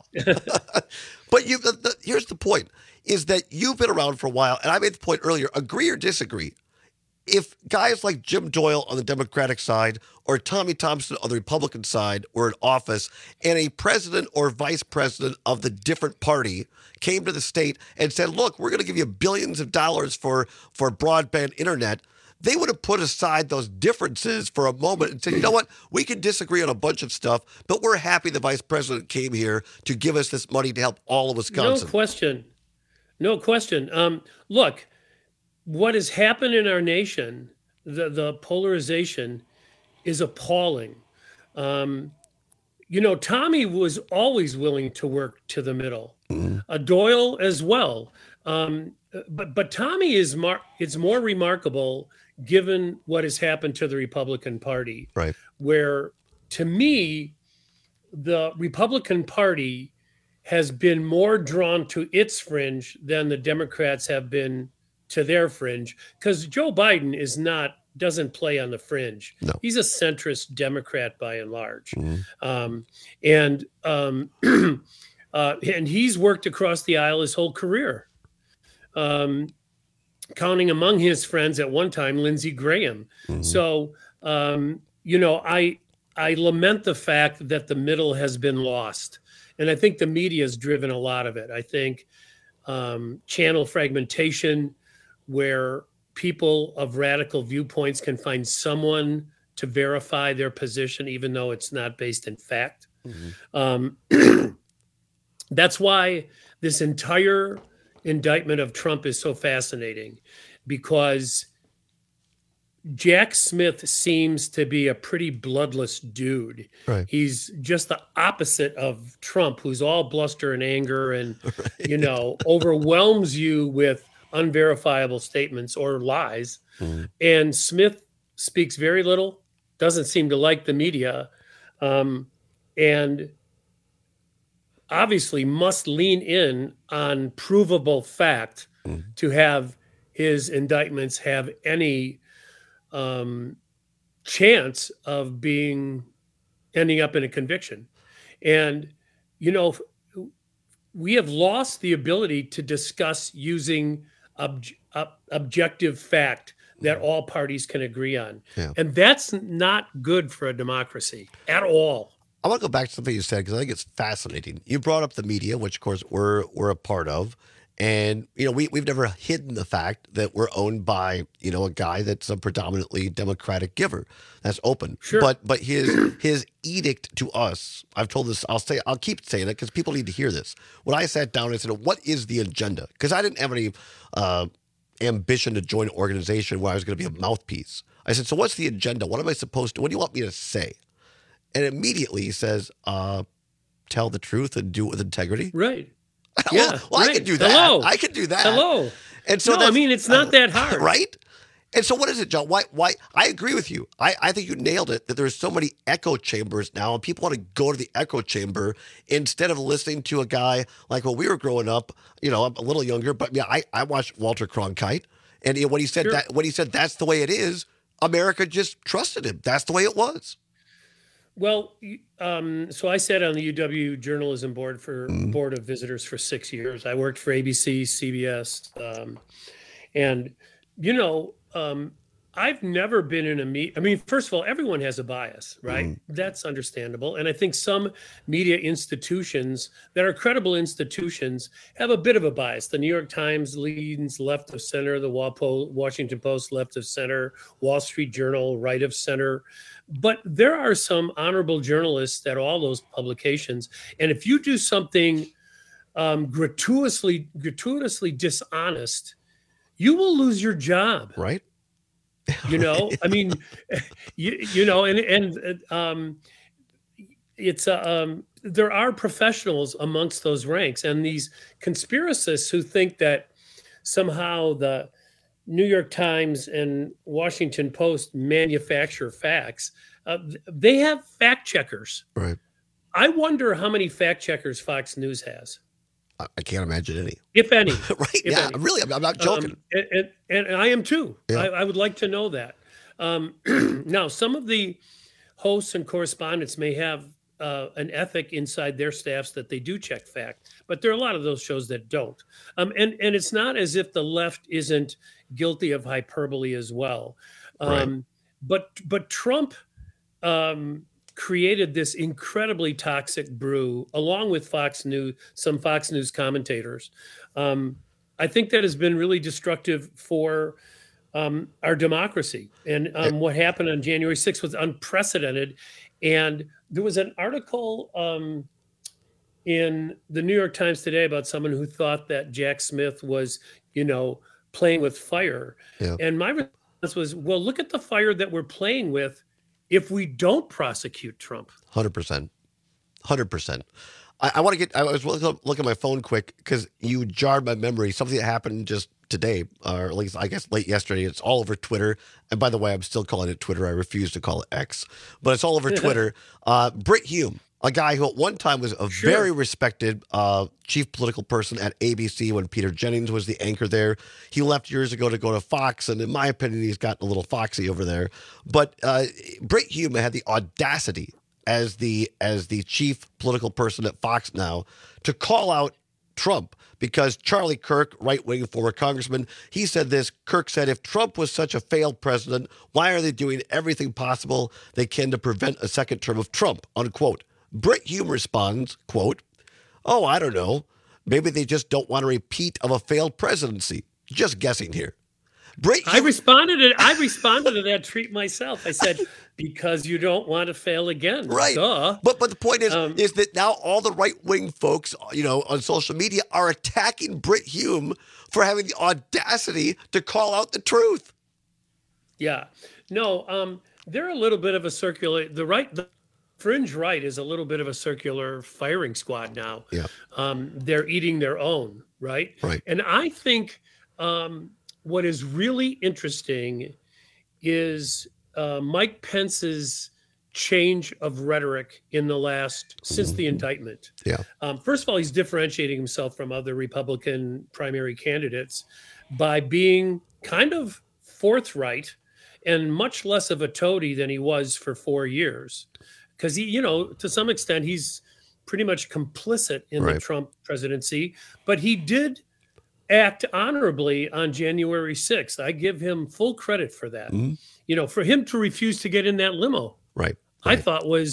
But you, the, the, here's the point, is that you've been around for a while, and I made the point earlier, agree or disagree, if guys like Jim Doyle on the Democratic side or Tommy Thompson on the Republican side were in office and a president or vice president of the different party came to the state and said, look, we're going to give you billions of dollars for, for broadband internet, they would have put aside those differences for a moment and said, you know what, we can disagree on a bunch of stuff, but we're happy the vice president came here to give us this money to help all of Wisconsin. No question. No question. Um, look, what has happened in our nation, the, the polarization is appalling. Um, you know, Tommy was always willing to work to the middle. Mm-hmm. Uh, Doyle as well. Um, but but Tommy is mar- it's more remarkable given what has happened to the Republican Party. Right. Where, to me, the Republican Party has been more drawn to its fringe than the Democrats have been to their fringe. Because Joe Biden is not, doesn't play on the fringe. No. He's a centrist Democrat by and large. Mm-hmm. Um, and um, uh, and he's worked across the aisle his whole career. Um, counting among his friends at one time, Lindsey Graham. Mm-hmm. So, um, you know, I I lament the fact that the middle has been lost. And I think the media has driven a lot of it. I think um, channel fragmentation, where people of radical viewpoints can find someone to verify their position, even though it's not based in fact. Mm-hmm. Um, that's why this entire indictment of Trump is so fascinating, because Jack Smith seems to be a pretty bloodless dude. Right. He's just the opposite of Trump, who's all bluster and anger and, right. you know, overwhelms you with unverifiable statements or lies. Mm-hmm. And Smith speaks very little, doesn't seem to like the media, um, and obviously must lean in on provable fact mm-hmm. to have his indictments have any um, chance of being ending up in a conviction. And, you know, we have lost the ability to discuss using ob- ob- objective fact that all parties can agree on. Yeah. And that's not good for a democracy at all. I want to go back to something you said because I think it's fascinating. You brought up the media, which of course we're we're a part of, and you know we we've never hidden the fact that we're owned by you know a guy that's a predominantly Democratic giver. That's open. Sure. But but his his edict to us, I've told this. I'll say I'll keep saying it because people need to hear this. When I sat down and said, "What is the agenda?" Because I didn't have any uh, ambition to join an organization where I was going to be a mouthpiece. I said, "So what's the agenda? What am I supposed to? What do you want me to say?" And immediately he says, uh, tell the truth and do it with integrity. Right. well, Yeah, well I right. can do that. Hello. I can do that. Hello. And so No, I that's- mean, it's not that hard. Right? And so what is it, John? Why why I agree with you. I, I think you nailed it that there's so many echo chambers now and people want to go to the echo chamber instead of listening to a guy like when we were growing up, you know, I'm a little younger, but yeah, I, I watched Walter Cronkite. And you know, when he said Sure. that when he said that's the way it is, America just trusted him. That's the way it was. Well, um, so I sat on the U W journalism board for board of visitors for six years. I worked for A B C, C B S, um, and you know, um, I've never been in a meet. I mean, first of all, everyone has a bias, right? Mm. That's understandable, and I think some media institutions that are credible institutions have a bit of a bias. The New York Times leans left of center, the Wapo- Washington Post left of center, Wall Street Journal right of center. But there are some honorable journalists at all those publications, and if you do something um, gratuitously gratuitously dishonest, you will lose your job. Right. You know, I mean, you, you know, and, and, um, it's, uh, um, there are professionals amongst those ranks and these conspiracists who think that somehow the New York Times and Washington Post manufacture facts. Uh, they have fact checkers. Right. I wonder how many fact checkers Fox News has. I can't imagine any. If any. right. If Yeah. any. Really, I'm, I'm not joking. Um, and, and, and I am too. Yeah. I, I would like to know that. Um, now, some of the hosts and correspondents may have uh, an ethic inside their staffs that they do check fact, but there are a lot of those shows that don't. Um, and, and it's not as if the left isn't guilty of hyperbole as well. Um, Right. But but Trump um, created this incredibly toxic brew, along with Fox News, some Fox News commentators. Um, I think that has been really destructive for um, our democracy. And um, what happened on January sixth was unprecedented. And there was an article um, in the New York Times today about someone who thought that Jack Smith was, you know, playing with fire. Yeah. And my response was, well, look at the fire that we're playing with if we don't prosecute Trump. one hundred percent. one hundred percent. I, I want to get, I was looking look at my phone quick because you jarred my memory. Something that happened just today, or at least I guess late yesterday. It's all over Twitter. And by the way, I'm still calling it Twitter. I refuse to call it X, but it's all over Twitter. Uh, Brit Hume, a guy who at one time was a Sure. very respected uh, chief political person at A B C when Peter Jennings was the anchor there. He left years ago to go to Fox, and in my opinion, he's gotten a little foxy over there. But uh, Brit Hume had the audacity as the as the chief political person at Fox now to call out Trump because Charlie Kirk, right-wing former congressman, he said this. Kirk said, if Trump was such a failed president, why are they doing everything possible they can to prevent a second term of Trump, unquote. Brit Hume responds, quote, oh, I don't know. Maybe they just don't want a repeat of a failed presidency. Just guessing here. Brit I responded to I responded to that tweet myself. I said, because you don't want to fail again. Right. Duh. But but the point is Um, is that now all the right wing folks, you know, on social media are attacking Brit Hume for having the audacity to call out the truth. Yeah. No, um, they're a little bit of a circular the right the fringe right is a little bit of a circular firing squad now. Yeah. Um, they're eating their own, right? Right. And I think um, what is really interesting is uh, Mike Pence's change of rhetoric in the last since the indictment. Yeah. Um, first of all, he's differentiating himself from other Republican primary candidates by being kind of forthright and much less of a toady than he was for four years. Because he, you know, to some extent, he's pretty much complicit in the Right. Trump presidency, but he did act honorably on January sixth. I give him full credit for that. Mhm. You know, for him to refuse to get in that limo, Right. I thought was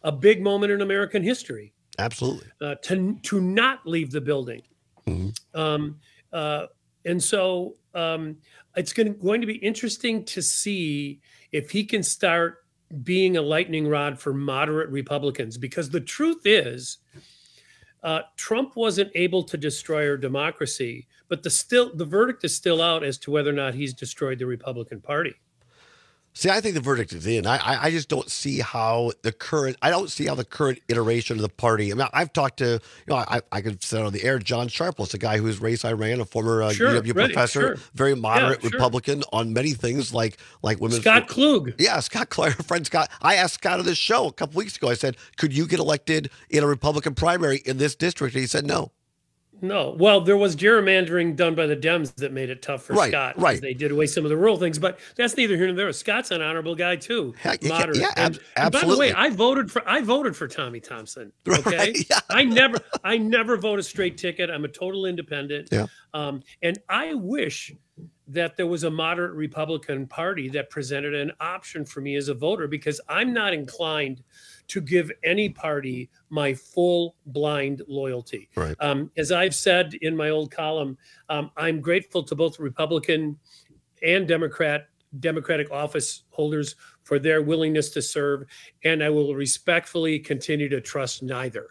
a big moment in American history. Absolutely. Uh, to to not leave the building. Mm-hmm. Um, uh, and so um, it's going to, going to be interesting to see if he can start being a lightning rod for moderate Republicans, because the truth is, uh, Trump wasn't able to destroy our democracy, but the still the verdict is still out as to whether or not he's destroyed the Republican Party. See, I think the verdict is in. I, I just don't see how the current, I don't see how the current iteration of the party, I mean, I've talked to, you know, I, I could say on the air, John Sharpless, a guy whose race I ran, a former uh, sure, U W ready, professor, sure. very moderate yeah, sure. Republican on many things like, like women's. Scott Klug. Yeah, Scott Klug, our friend Scott. I asked Scott on this show a couple weeks ago, I said, could you get elected in a Republican primary in this district? And he said, no. No. Well, there was gerrymandering done by the Dems that made it tough for right, Scott. Right. They did away some of the rural things, but that's neither here nor there. Scott's an honorable guy too. Heck, moderate. Yeah, and, ab- and by the way, I voted for I voted for Tommy Thompson. Okay. Right, yeah. I never I never vote a straight ticket. I'm a total independent. Yeah. Um, and I wish that there was a moderate Republican Party that presented an option for me as a voter, because I'm not inclined to give any party my full blind loyalty. Right. Um, as I've said in my old column, um, I'm grateful to both Republican and Democrat Democratic office holders for their willingness to serve, and I will respectfully continue to trust neither.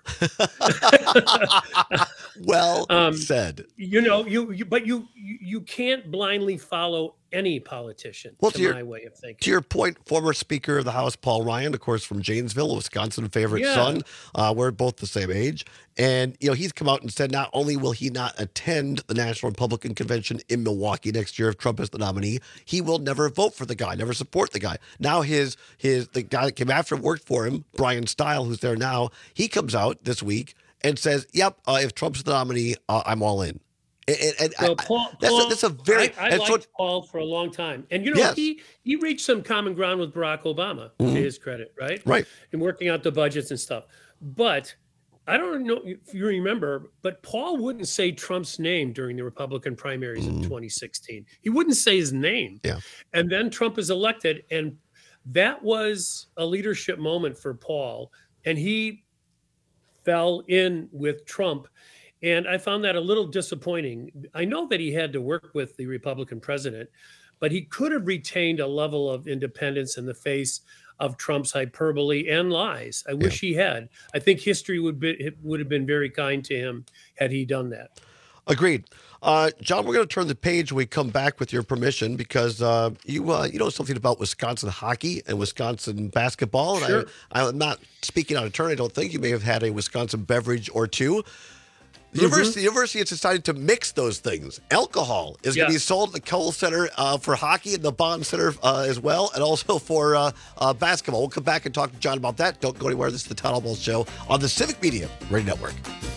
Well um, said. You know, you, you but you, you you can't blindly follow any politician. Well, to, to your, my way of thinking. To your point, former Speaker of the House Paul Ryan, of course, from Janesville, Wisconsin, favorite Yeah. son. Uh, we're both the same age, and you know he's come out and said not only will he not attend the National Republican Convention in Milwaukee next year if Trump is the nominee, he will never vote for the guy, never support the guy. Now his his the guy that came after him, worked for him, Brian Stile, who's there now, he comes out this week and says, "Yep, uh, if Trump's the nominee, uh, I'm all in." And, and Well, I, Paul, that's, Paul, a, that's a very. I, I and liked so, Paul for a long time, and you know Yes. he he reached some common ground with Barack Obama, Mhm. to his credit, right? Right. In working out the budgets and stuff. But I don't know if you remember, but Paul wouldn't say Trump's name during the Republican primaries in twenty sixteen. He wouldn't say his name. Yeah. And then Trump is elected, and that was a leadership moment for Paul, and he fell in with Trump. And I found that a little disappointing. I know that he had to work with the Republican president, but he could have retained a level of independence in the face of Trump's hyperbole and lies. I wish he had. I think history would be it would have been very kind to him had he done that. Agreed. Uh, John, we're going to turn the page when we come back with your permission, because uh, you uh, you know something about Wisconsin hockey and Wisconsin basketball. And Sure. I, I'm not speaking out of turn. I don't think you may have had a Wisconsin beverage or two. The university, the university has decided to mix those things. Alcohol is going to Yeah. be sold at the Kohl Center uh, for hockey and the Bond Center uh, as well, and also for uh, uh, basketball. We'll come back and talk to John about that. Don't go anywhere. This is the Todd Albaugh Show on the Civic Media Radio Network.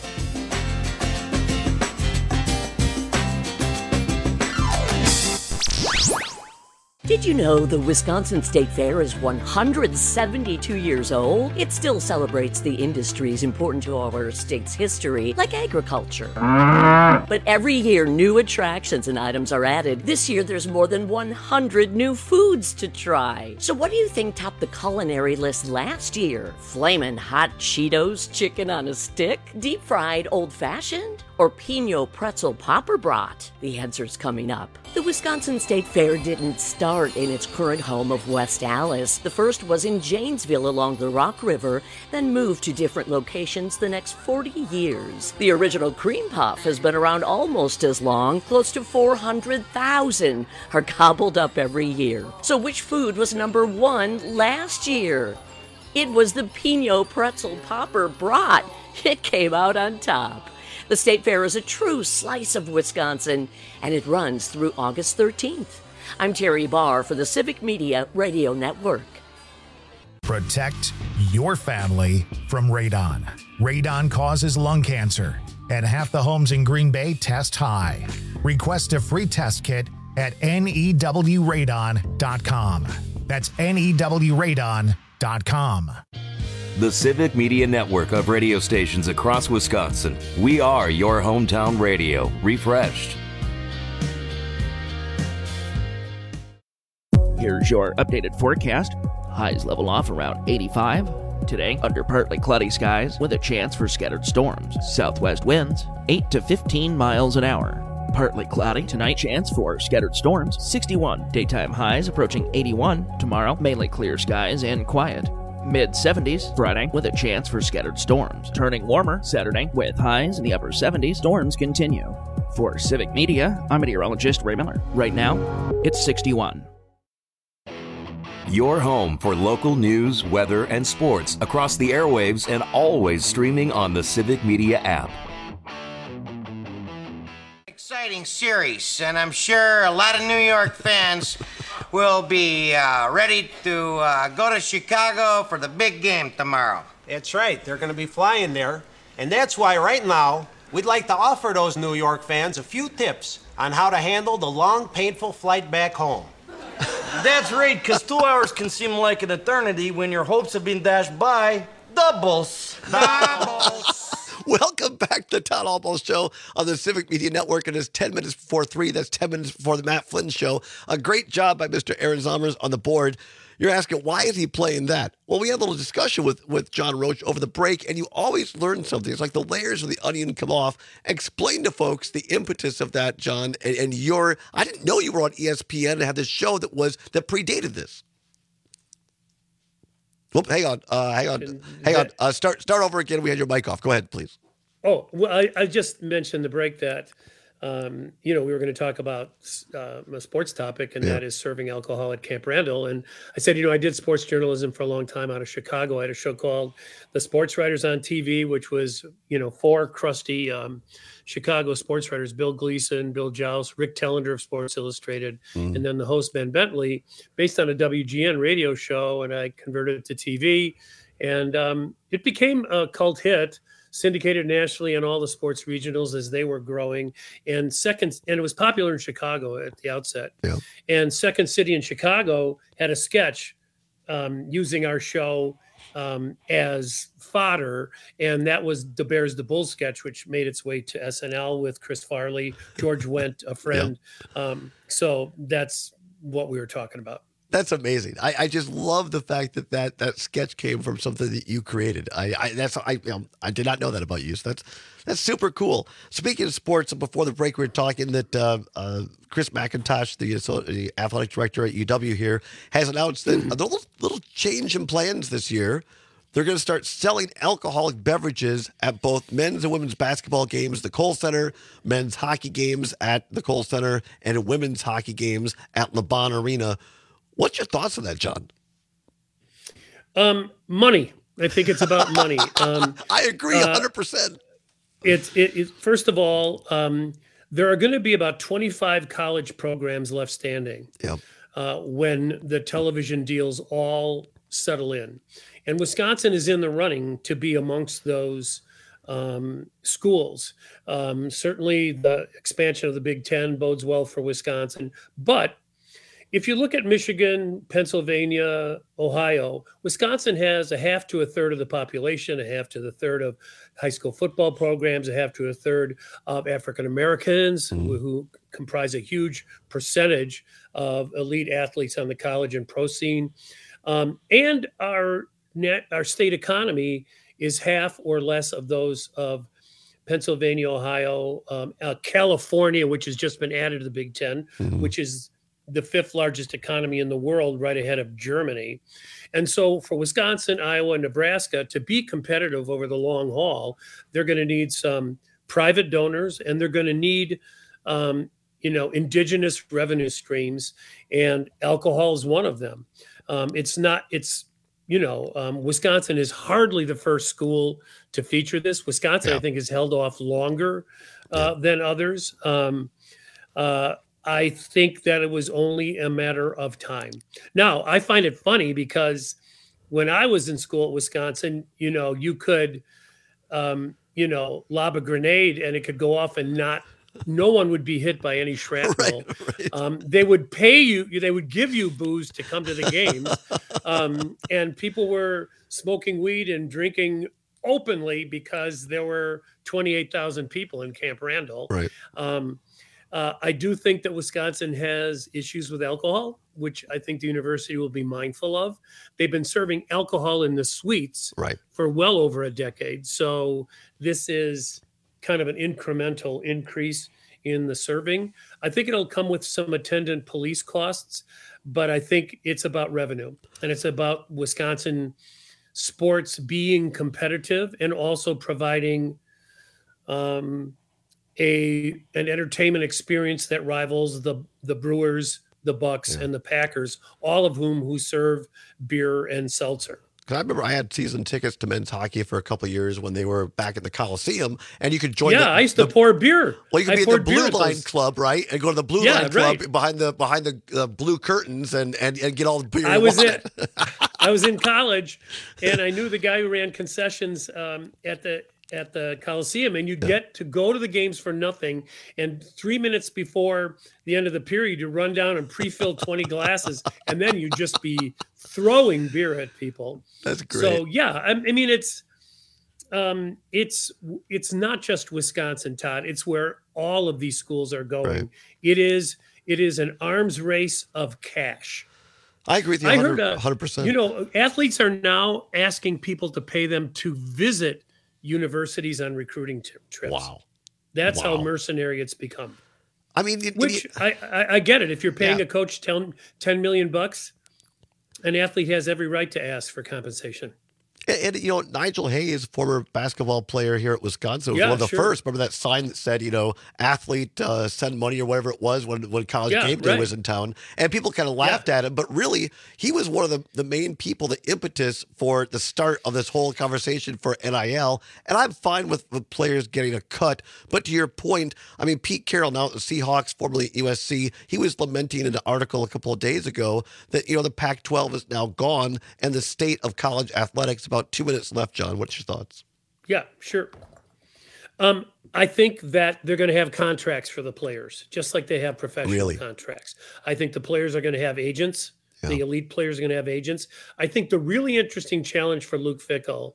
Did you know the Wisconsin State Fair is one hundred seventy-two years old? It still celebrates the industries important to our state's history, like agriculture. But every year, new attractions and items are added. This year, there's more than one hundred new foods to try. So what do you think topped the culinary list last year? Flamin' hot Cheetos chicken on a stick? Deep-fried old-fashioned? Or Pinot pretzel popper brat? The answer's coming up. The Wisconsin State Fair didn't start in its current home of West Allis. The first was in Janesville along the Rock River, then moved to different locations the next forty years. The original cream puff has been around almost as long. Close to four hundred thousand are gobbled up every year. So which food was number one last year? It was the Pinot pretzel popper brat. It came out on top. The State Fair is a true slice of Wisconsin, and it runs through August thirteenth. I'm Terry Barr for the Civic Media Radio Network. Protect your family from radon. Radon causes lung cancer, and half the homes in Green Bay test high. Request a free test kit at N E W radon dot com. That's N E W radon dot com. The Civic Media Network of radio stations across Wisconsin. We are your hometown radio, refreshed. Here's your updated forecast. Highs level off around eighty-five. Today, under partly cloudy skies with a chance for scattered storms. Southwest winds, eight to fifteen miles an hour. Partly cloudy tonight, chance for scattered storms, sixty-one. Daytime highs approaching eighty-one. Tomorrow, mainly clear skies and quiet. Mid seventies Friday with a chance for scattered storms. Turning warmer Saturday with highs in the upper seventies. Storms continue. For Civic Media, I'm meteorologist Ray Miller. Right now, it's sixty-one. Your home for local news, weather, and sports across the airwaves and always streaming on the Civic Media app. Exciting series, and I'm sure a lot of New York fans will be uh, ready to uh, go to Chicago for the big game tomorrow. That's right. They're going to be flying there, and that's why right now we'd like to offer those New York fans a few tips on how to handle the long, painful flight back home. That's right, because two hours can seem like an eternity when your hopes have been dashed by doubles. Doubles. Welcome back to the Todd Albaugh Show on the Civic Media Network. It is ten minutes before three. That's ten minutes before the Matt Flynn Show. A great job by Mister Aaron Zomers on the board. You're asking, why is he playing that? Well, we had a little discussion with, with John Roach over the break, and you always learn something. It's like the layers of the onion come off. Explain to folks the impetus of that, John, and, and your, I didn't know you were on E S P N and had this show that was, that predated this. Whoop, hang on, uh, hang on, hang on. Uh, start start over again. We had your mic off. Go ahead, please. Oh, well, I, I just mentioned the break that, um, you know, we were going to talk about uh, a sports topic, and yeah. that is serving alcohol at Camp Randall. And I said, you know, I did sports journalism for a long time out of Chicago. I had a show called The Sports Writers on T V, which was, you know, four crusty um, Chicago sports writers, Bill Gleason, Bill Joust, Rick Tellender of Sports Illustrated, mm. and then the host, Ben Bentley, based on a W G N radio show, and I converted it to T V. And um, it became a cult hit, syndicated nationally on all the sports regionals as they were growing. And second, and it was popular in Chicago at the outset. Yeah. And Second City in Chicago had a sketch um, using our show um, as fodder, and that was the Bears the Bulls sketch, which made its way to S N L with Chris Farley, George Wendt, a friend. Yeah. Um, so that's what we were talking about. That's amazing. I, I just love the fact that, that that sketch came from something that you created. I, I that's I you know, I did not know that about you. So that's that's super cool. Speaking of sports, before the break, we were talking that uh, uh, Chris McIntosh, the, the athletic director at U W here, has announced that a little little change in plans this year. They're going to start selling alcoholic beverages at both men's and women's basketball games at the Kohl Center, men's hockey games at the Kohl Center, and women's hockey games at LeBron Arena. What's your thoughts on that, John? Um, money. I think it's about money. Um, I agree one hundred percent. Uh, it's it, it. First of all, um, there are going to be about twenty-five college programs left standing yep. uh, when the television deals all settle in. And Wisconsin is in the running to be amongst those um, schools. Um, certainly the expansion of the Big Ten bodes well for Wisconsin, but if you look at Michigan, Pennsylvania, Ohio, Wisconsin has a half to a third of the population, a half to the third of high school football programs, a half to a third of African Americans mm-hmm. who, who comprise a huge percentage of elite athletes on the college and pro scene. Um, and our net, our state economy is half or less of those of Pennsylvania, Ohio, um, uh, California, which has just been added to the Big Ten, mm-hmm. which is the fifth largest economy in the world, right ahead of Germany. And so for Wisconsin, Iowa, and Nebraska to be competitive over the long haul, they're going to need some private donors, and they're going to need, um, you know, indigenous revenue streams, and alcohol is one of them. Um, it's not, it's, you know, um, Wisconsin is hardly the first school to feature this. Wisconsin, yeah. I think, has held off longer uh, yeah. than others. Um, uh, I think that it was only a matter of time. Now, I find it funny because when I was in school at Wisconsin, you know, you could, um, you know, lob a grenade and it could go off and not, no one would be hit by any shrapnel. Right, right. Um, they would pay you, they would give you booze to come to the games. um, and people were smoking weed and drinking openly because there were twenty-eight thousand people in Camp Randall. Right. Um, Uh, I do think that Wisconsin has issues with alcohol, which I think the university will be mindful of. They've been serving alcohol in the suites right. for well over a decade. So this is kind of an incremental increase in the serving. I think it'll come with some attendant police costs, but I think it's about revenue, and it's about Wisconsin sports being competitive and also providing um, a an entertainment experience that rivals the the Brewers, the Bucks, yeah. and the Packers, all of whom who serve beer and seltzer. I remember I had season tickets to men's hockey for a couple of years when they were back at the Coliseum, and you could join. Yeah, the, I used to the, pour beer. Well, you could I be at the Blue Line those... Club, right, and go to the Blue yeah, Line Club right. behind the behind the uh, blue curtains and, and and get all the beer. I you was wanted. in, I was in college, and I knew the guy who ran concessions um, at the. at the Coliseum, and you get to go to the games for nothing. And three minutes before the end of the period, you run down and pre-fill twenty glasses, and then you just be throwing beer at people. That's great. So yeah, I, I mean, it's, um, it's, it's not just Wisconsin, Todd. It's where all of these schools are going. Right. It is, it is an arms race of cash. I agree with you I one heard, uh, hundred, one hundred percent. You know, athletes are now asking people to pay them to visit universities on recruiting t- trips. Wow. That's wow. how mercenary it's become. I mean, it, which it, I, I, I get it. If you're paying yeah. a coach ten, ten million bucks, an athlete has every right to ask for compensation. And, and, you know, Nigel Hayes, former basketball player here at Wisconsin, was yeah, one of the sure. first. Remember that sign that said, you know, athlete uh, send money or whatever it was when, when College yeah, Game Day right. was in town. And people kind of laughed yeah. at him. But really, he was one of the, the main people, the impetus for the start of this whole conversation for N I L. And I'm fine with the players getting a cut. But to your point, I mean, Pete Carroll, now at the Seahawks, formerly at U S C, he was lamenting in an article a couple of days ago that, you know, the Pac twelve is now gone and the state of college athletics, about two minutes left. John, what's your thoughts? Yeah, sure. Um, I think that they're going to have contracts for the players, just like they have professional really? contracts. I think the players are going to have agents. Yeah. The elite players are going to have agents. I think the really interesting challenge for Luke Fickell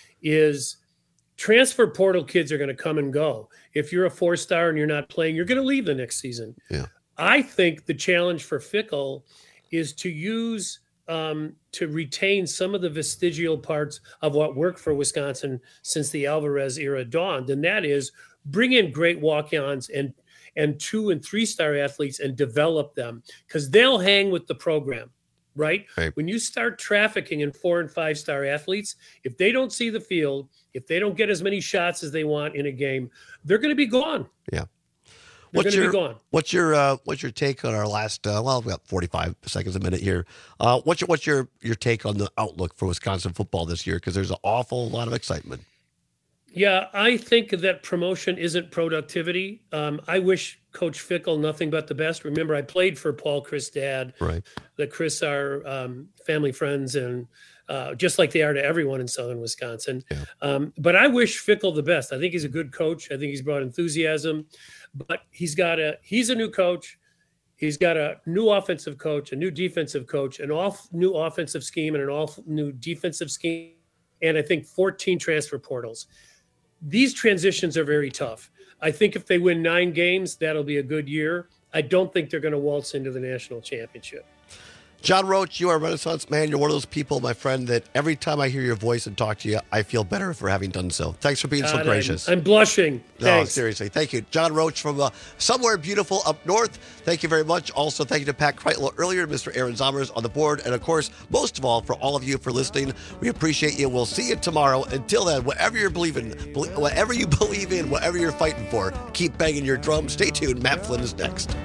is transfer portal kids are going to come and go. If you're a four-star and you're not playing, you're going to leave the next season. Yeah. I think the challenge for Fickell is to use Um, to retain some of the vestigial parts of what worked for Wisconsin since the Alvarez era dawned, and that is bring in great walk-ons and and two and three-star athletes and develop them, because they'll hang with the program, right? right? When you start trafficking in four and five-star athletes, if they don't see the field, if they don't get as many shots as they want in a game, they're going to be gone. Yeah. They're What's going your, to be gone. What's your uh, what's your take on our last? Uh, well, we got forty-five seconds a minute here. Uh, what's your what's your your take on the outlook for Wisconsin football this year? Because there's an awful lot of excitement. Yeah, I think that promotion isn't productivity. Um, I wish Coach Fickell nothing but the best. Remember, I played for Paul Chris' dad. Right. The Chris are um, family friends, and uh, just like they are to everyone in Southern Wisconsin. Yeah. Um, but I wish Fickell the best. I think he's a good coach. I think he's brought enthusiasm. But he's got a he's a new coach. He's got a new offensive coach, a new defensive coach, an all new offensive scheme, and an all new defensive scheme. And I think fourteen transfer portals. These transitions are very tough. I think if they win nine games, that'll be a good year. I don't think they're going to waltz into the national championship. John Roach, you are a Renaissance man. You're one of those people, my friend, that every time I hear your voice and talk to you, I feel better for having done so. Thanks for being God, so gracious. I'm, I'm blushing. No, Thanks. seriously. Thank you. John Roach from uh, somewhere beautiful up north. Thank you very much. Also, thank you to Pat Kreitlow earlier, Mister Aaron Zommers on the board. And, of course, most of all, for all of you for listening. We appreciate you. We'll see you tomorrow. Until then, whatever you're believing, whatever you believe in, whatever you're fighting for, keep banging your drum. Stay tuned. Matt Flynn is next.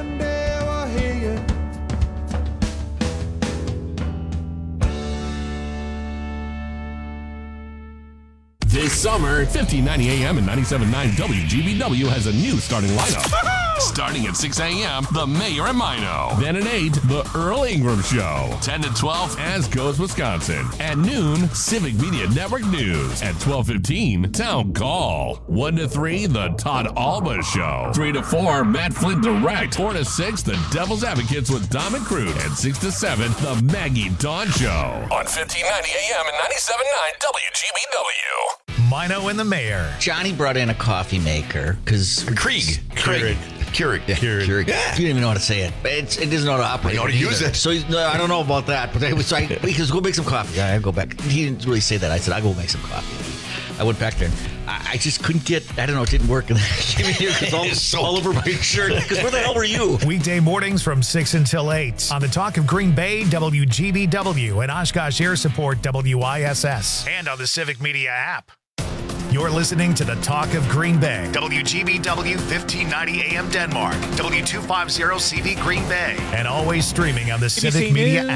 This summer, fifteen ninety A M and ninety-seven point nine W G B W has a new starting lineup. Starting at six A M, The Mayor and Mino. Then at eight, The Earl Ingram Show. ten to twelve, As Goes Wisconsin. At noon, Civic Media Network News. At twelve fifteen, Town Call. one to three, The Todd Alba Show. three to four, Matt Flynn Direct. four to six, The Devil's Advocates with Dom and Crude. And six to seven, The Maggie Dawn Show. On fifteen ninety A M and ninety-seven point nine W G B W. Mino and the Mayor. Johnny brought in a coffee maker because Krieg. Krieg. Keurig. Yeah, Keurig. Keurig. Yeah. You don't even know how to say it. It's, it doesn't know how to operate. You know how to either. use it. So he's, no, I don't know about that. But I was like, because go make some coffee. I go back. He didn't really say that. I said, I'll go make some coffee. I went back there. And I, I just couldn't get, I don't know, it didn't work. And I came in here because all, so all over my shirt. Because where the hell were you? Weekday mornings from six until eight on the Talk of Green Bay, W G B W, and Oshkosh Air Support, W I S S, and on the Civic Media app. You're listening to the Talk of Green Bay, W G B W fifteen ninety A M Denmark, W two fifty C B Green Bay, and always streaming on the Civic Media app.